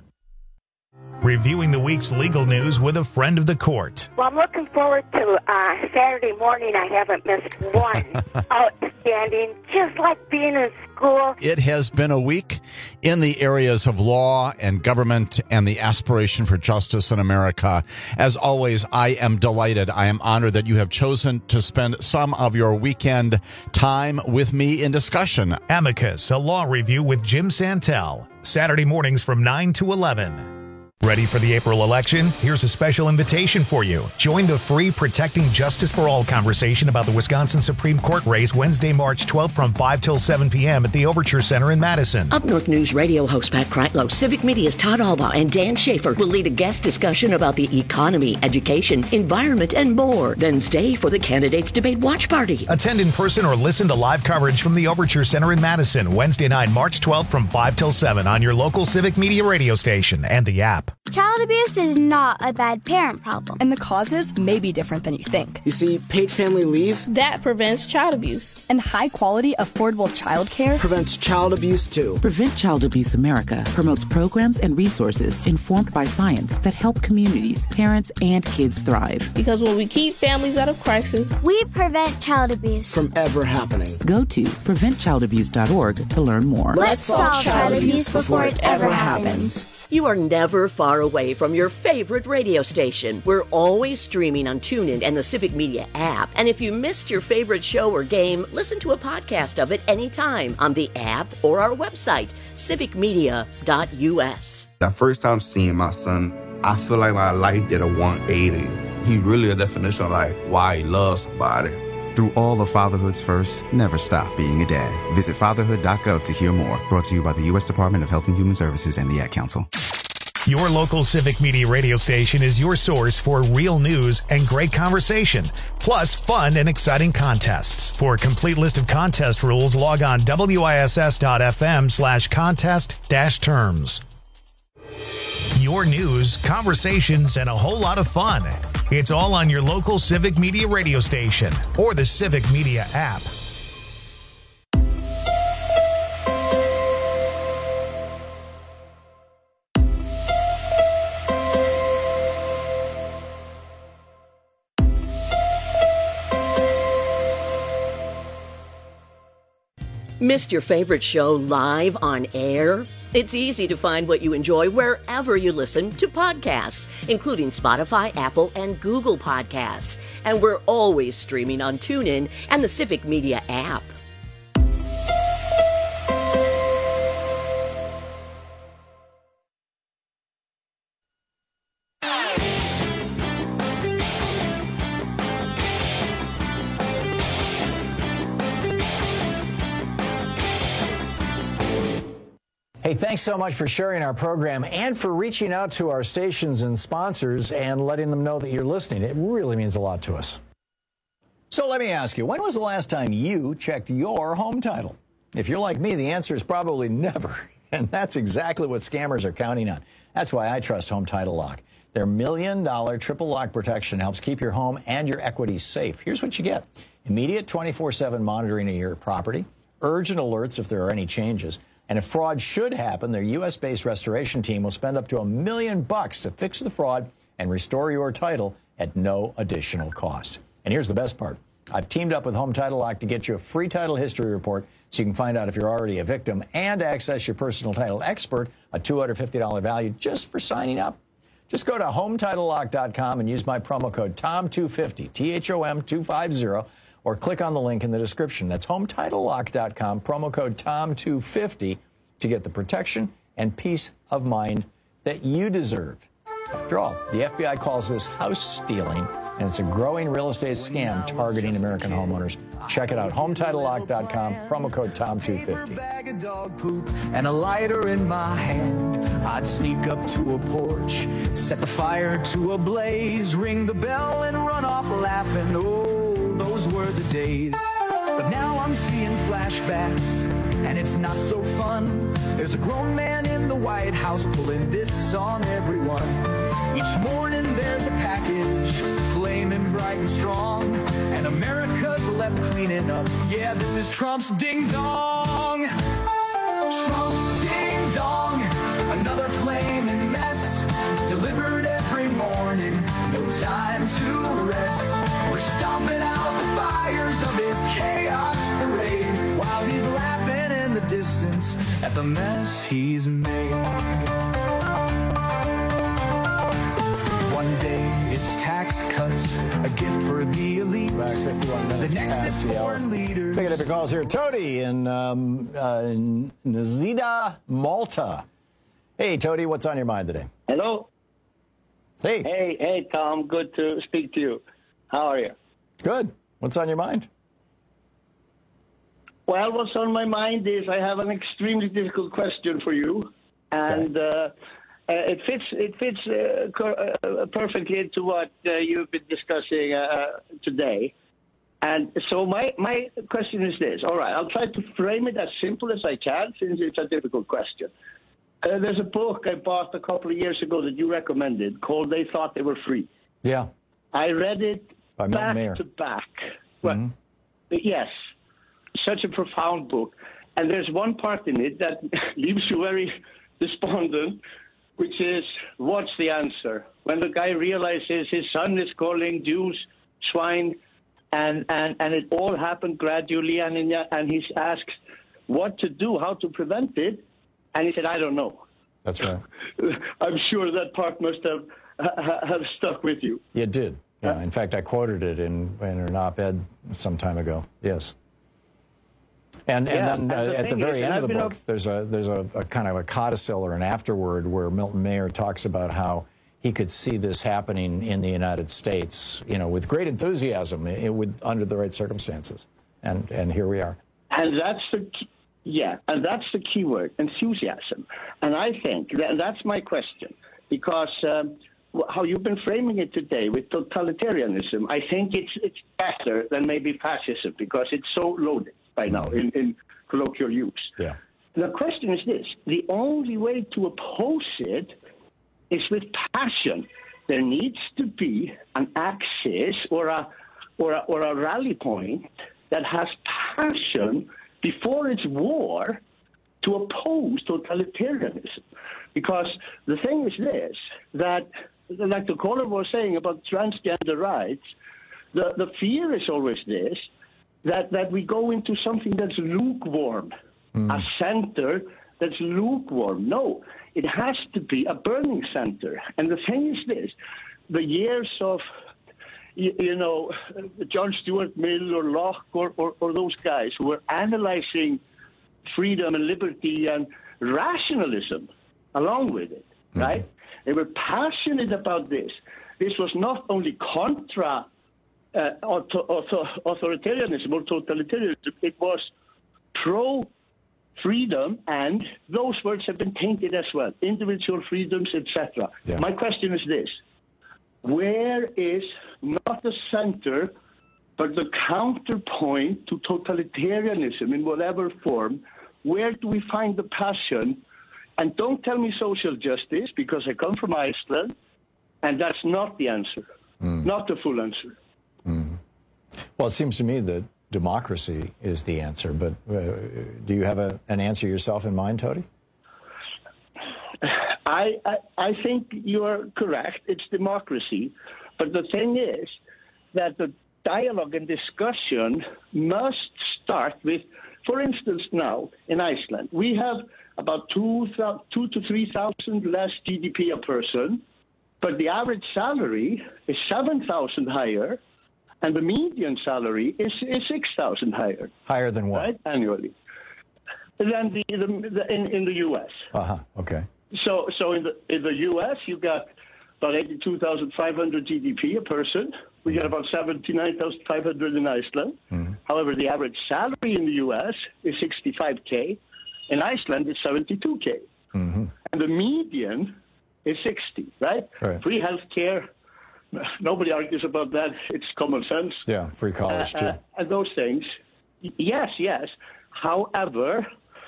Reviewing the week's legal news with a friend of the court. Well, I'm looking forward to uh, Saturday morning. I haven't missed one. Outstanding, just like being in school. It has been a week in the areas of law and government and the aspiration for justice in America. As always, I am delighted. I am honored that you have chosen to spend some of your weekend time with me in discussion. Amicus, a law review with Jim Santel. Saturday mornings from nine to eleven. Ready for the April election? Here's a special invitation for you. Join the free Protecting Justice for All conversation about the Wisconsin Supreme Court race Wednesday, March twelfth from five till seven p.m. at the Overture Center in Madison. Up North News radio host Pat Kreitlow, Civic Media's Todd Albaugh, and Dan Schaefer will lead a guest discussion about the economy, education, environment, and more. Then stay for the Candidates Debate Watch Party. Attend in person or listen to live coverage from the Overture Center in Madison, Wednesday night, March twelfth from five till seven on your local Civic Media radio station and the app. Child abuse is not a bad parent problem. And the causes may be different than you think. You see, paid family leave, that prevents child abuse. And high-quality, affordable child care prevents child abuse, too. Prevent Child Abuse America promotes programs and resources informed by science that help communities, parents, and kids thrive. Because when we keep families out of crisis, we prevent child abuse from ever happening. Go to prevent child abuse dot org to learn more. Let's solve child abuse before it ever happens. You are never far away from your favorite radio station. We're always streaming on TuneIn and the Civic Media app. And if you missed your favorite show or game, listen to a podcast of it anytime on the app or our website, civic media dot u s. The first time seeing my son, I feel like my life did a one eighty. He really a definition of like why he loves somebody. Through all of fatherhood's first, never stop being a dad. Visit fatherhood dot gov to hear more. Brought to you by the U S Department of Health and Human Services and the Ad Council. Your local Civic Media radio station is your source for real news and great conversation, plus fun and exciting contests. For a complete list of contest rules, log on W I S S dot F M slash contest dash terms. Your news, conversations, and a whole lot of fun. It's all on your local Civic Media radio station or the Civic Media app. Missed your favorite show live on air? It's easy to find what you enjoy wherever you listen to podcasts, including Spotify, Apple, and Google Podcasts. And we're always streaming on TuneIn and the Civic Media app. Hey, thanks so much for sharing our program and for reaching out to our stations and sponsors and letting them know that you're listening. It really means a lot to us. So let me ask you, when was the last time you checked your home title? If you're like me, the answer is probably never. And that's exactly what scammers are counting on. That's why I trust Home Title Lock. Their million dollar triple lock protection helps keep your home and your equity safe. Here's what you get. Immediate twenty-four seven monitoring of your property, urgent alerts if there are any changes, and if fraud should happen, their U S based restoration team will spend up to a million bucks to fix the fraud and restore your title at no additional cost. And here's the best part. I've teamed up with Home Title Lock to get you a free title history report so you can find out if you're already a victim and access your personal title expert, a two hundred fifty dollars value just for signing up. Just go to home title lock dot com and use my promo code T O M two fifty, T H O M two fifty, or click on the link in the description. That's home title lock dot com, promo code T O M two fifty to get the protection and peace of mind that you deserve. After all, the F B I calls this house stealing, and it's a growing real estate scam targeting American homeowners. Check it out, home title lock dot com, promo code T O M two fifty. And a lighter in my hand, I'd sneak up to a porch, set the fire to a blaze, ring the bell and run off laughing. Oh, those were the days. But now I'm seeing flashbacks, and it's not so fun. There's a grown man in the White House pulling this on everyone. Each morning there's a package, flaming bright and strong, and America's left cleaning up. Yeah, this is Trump's ding-dong. Trump's ding-dong, another flaming mess, delivered every morning, no time to rest. We're stomping out the fires of his chaos parade, while he's laughing in the distance at the mess he's made. One day it's tax cuts, a gift for the elite. Back fifty-one minutes the next past is the hour. foreign leaders. Picking up your calls here. Tony in um, uh, Nizhida, Malta. Hey, Tony, what's on your mind today? Hello. Hey. Hey, hey, Tom. Good to speak to you. How are you? Good. What's on your mind? Well, what's on my mind is I have an extremely difficult question for you, and okay. uh, uh, it fits it fits uh, cor- uh, perfectly into what uh, you've been discussing uh, today. And so my, my question is this. All right, I'll try to frame it as simple as I can, since it's a difficult question. Uh, there's a book I bought a couple of years ago that you recommended called They Thought They Were Free. Yeah. I read it By back Mayer. to back. Well, mm-hmm. yes, such a profound book. And there's one part in it that leaves you very despondent, which is, what's the answer? When the guy realizes his son is calling Jews swine, and, and, and it all happened gradually, and, in, and he asks what to do, how to prevent it, and he said, I don't know. That's right. I'm sure that part must have have stuck with you. It did. Yeah. In fact, I quoted it in, in an op-ed some time ago. Yes. And and Yeah, then uh, and the at the thing very is, end and of the I've been book, up- there's a there's a, a kind of a codicil or an afterword where Milton Mayer talks about how he could see this happening in the United States, you know, with great enthusiasm, it, with under the right circumstances, and and here we are. And that's the key, yeah, and that's the key word, enthusiasm. And I think that, that's my question, because um, how you've been framing it today with totalitarianism, I think it's it's better than maybe fascism, because it's so loaded by now in, in colloquial use. Yeah. The question is this: the only way to oppose it is with passion. There needs to be an axis or a or a, or a rally point that has passion before it's war to oppose totalitarianism. Because the thing is this, that, like the caller was saying about transgender rights, the, the fear is always this, that, that we go into something that's lukewarm, mm. a center that's lukewarm. No, it has to be a burning center. And the thing is this, the years of, you, you know, John Stuart Mill or Locke or, or, or those guys who were analyzing freedom and liberty and rationalism along with it, mm-hmm. right? They were passionate about this. This was not only contra uh, author, author, authoritarianism or totalitarianism, it was pro freedom, and those words have been tainted as well, individual freedoms, et cetera. Yeah. My question is this. Where is not the center, but the counterpoint to totalitarianism in whatever form? Where do we find the passion? And don't tell me social justice, because I come from Iceland, and that's not the answer, mm. not the full answer. Mm. Well, it seems to me that democracy is the answer, but uh, do you have a, an answer yourself in mind, Tody? I, I I think you're correct. It's democracy. But the thing is that the dialogue and discussion must start with, for instance, now in Iceland, we have about two, two to three thousand less G D P a person, but the average salary is seven thousand higher, and the median salary is, is six thousand higher. Higher than what? Right, annually. Than the, the, the in, in the U S. Uh-huh, okay. So, so in the in the U S, you got about eighty-two thousand five hundred G D P a person. We got about seventy-nine thousand five hundred in Iceland. Mm-hmm. However, the average salary in the U S is sixty-five K. In Iceland, it's seventy-two K. Mm-hmm. And the median is sixty, right? right? Free health care. Nobody argues about that. It's common sense. Yeah, free college, uh, too. Uh, and those things. Yes, yes. However,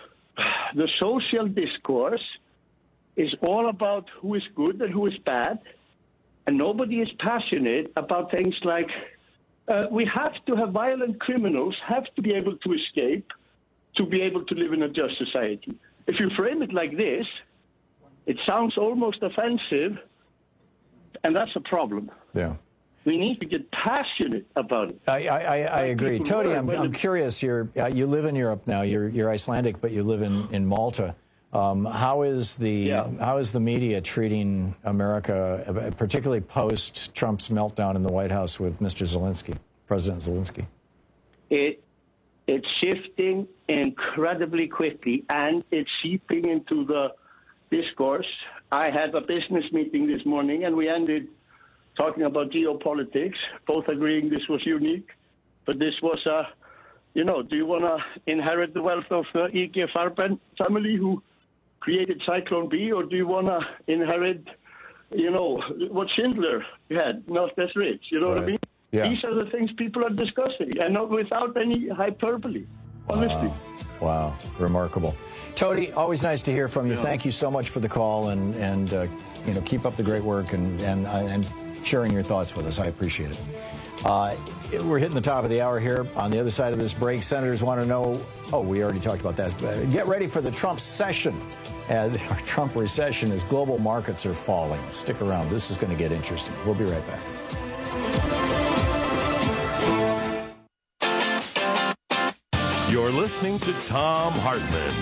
the social discourse is all about who is good and who is bad, and nobody is passionate about things like uh, we have to have violent criminals have to be able to escape to be able to live in a just society. If you frame it like this, it sounds almost offensive, and that's a problem. Yeah. We need to get passionate about it. I, I, I agree. Tody, I'm, I'm curious. You're, uh, you live in Europe now. You're, you're Icelandic, but you live in, in Malta. Um, how is the yeah. how is the media treating America, particularly post Trump's meltdown in the White House with Mister Zelensky, President Zelensky? It it's shifting incredibly quickly, and it's seeping into the discourse. I had a business meeting this morning, and we ended talking about geopolitics, both agreeing this was unique, but this was a, you know, do you want to inherit the wealth of the I G Farben family who created Cyclone B, or do you want to inherit, you know, what Schindler had, not as rich? You know right. what I mean? Yeah. These are the things people are discussing, and not without any hyperbole, honestly. Wow, wow. Remarkable. Tody, always nice to hear from you. Yeah. Thank you so much for the call, and, and uh, you know, keep up the great work and, and, and sharing your thoughts with us. I appreciate it. Uh, we're hitting the top of the hour here. On the other side of this break, senators want to know, oh, we already talked about that. Get ready for the Trump session. And our Trump recession as global markets are falling. Stick around. This is going to get interesting. We'll be right back. You're listening to Thom Hartmann.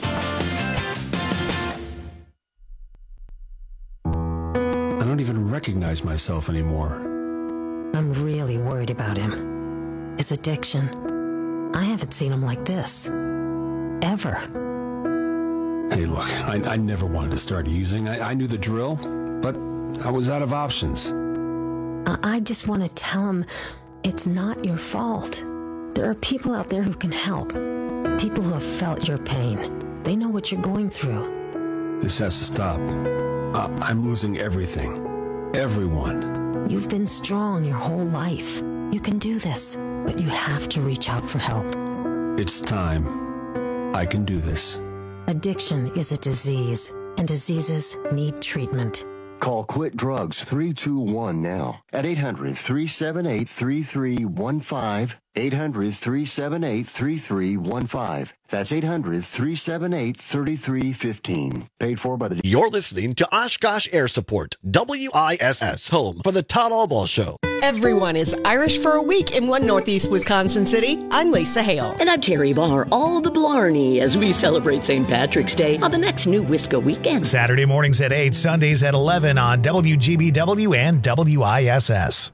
I don't even recognize myself anymore. I'm really worried about him. His addiction. I haven't seen him like this. Ever. Hey, look, I, I never wanted to start using. I, I knew the drill, but I was out of options. I just want to tell him it's not your fault. There are people out there who can help. People who have felt your pain. They know what you're going through. This has to stop. Uh, I'm losing everything. Everyone. You've been strong your whole life. You can do this, but you have to reach out for help. It's time. I can do this. Addiction is a disease, and diseases need treatment. Call Quit Drugs three two one now at eight hundred, three seven eight, three three one five, eight hundred, three seven eight, three three one five. That's eight hundred, three seven eight, three three one five. Paid for by the... You're listening to Oshkosh Air Support, W I S S, home for the Todd Albaugh Show. Everyone is Irish for a week in one Northeast Wisconsin city. I'm Lisa Hale. And I'm Terry Barr, all the Blarney, as we celebrate Saint Patrick's Day on the next New Wisco weekend. Saturday mornings at eight, Sundays at eleven on W G B W and W I S S.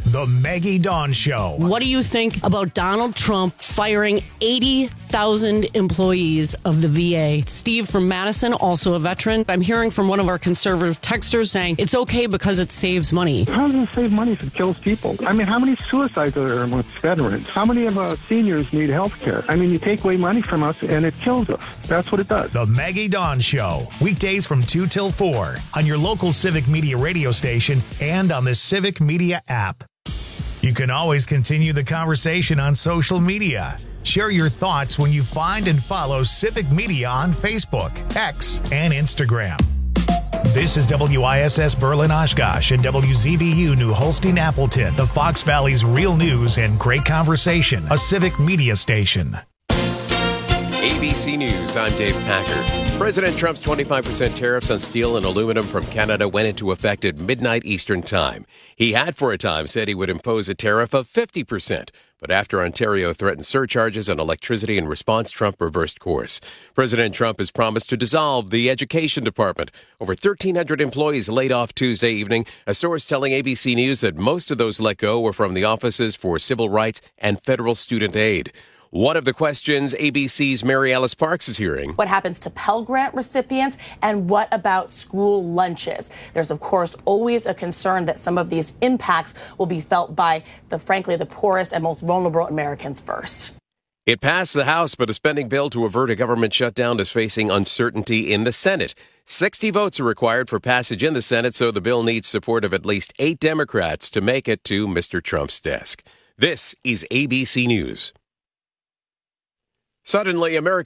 The Maggie Dawn Show. What do you think about Donald Trump firing eighty thousand employees of the V A? Steve from Madison, also a veteran. I'm hearing from one of our conservative texters saying it's okay because it saves money. How does it save money if it kills people? I mean, how many suicides are there amongst veterans? How many of our seniors need health care? I mean, you take away money from us and it kills us. That's what it does. The Maggie Dawn Show. Weekdays from two till four on your local Civic Media radio station and on the Civic Media app. You can always continue the conversation on social media. Share your thoughts when you find and follow Civic Media on Facebook, X, and Instagram. This is W I S S Berlin Oshkosh and W Z B U New Holstein Appleton, the Fox Valley's real news and great conversation, a Civic Media station. A B C News, I'm Dave Packer. President Trump's twenty-five percent tariffs on steel and aluminum from Canada went into effect at midnight Eastern Time. He had for a time said he would impose a tariff of fifty percent. But after Ontario threatened surcharges on electricity in response, Trump reversed course. President Trump has promised to dissolve the Education Department. Over thirteen hundred employees laid off Tuesday evening. A source telling A B C News that most of those let go were from the offices for civil rights and federal student aid. One of the questions A B C's Mary Alice Parks is hearing. What happens to Pell Grant recipients, and what about school lunches? There's, of course, always a concern that some of these impacts will be felt by, the frankly, the poorest and most vulnerable Americans first. It passed the House, but a spending bill to avert a government shutdown is facing uncertainty in the Senate. sixty votes are required for passage in the Senate, so the bill needs support of at least eight Democrats to make it to Mister Trump's desk. This is A B C News. Suddenly, American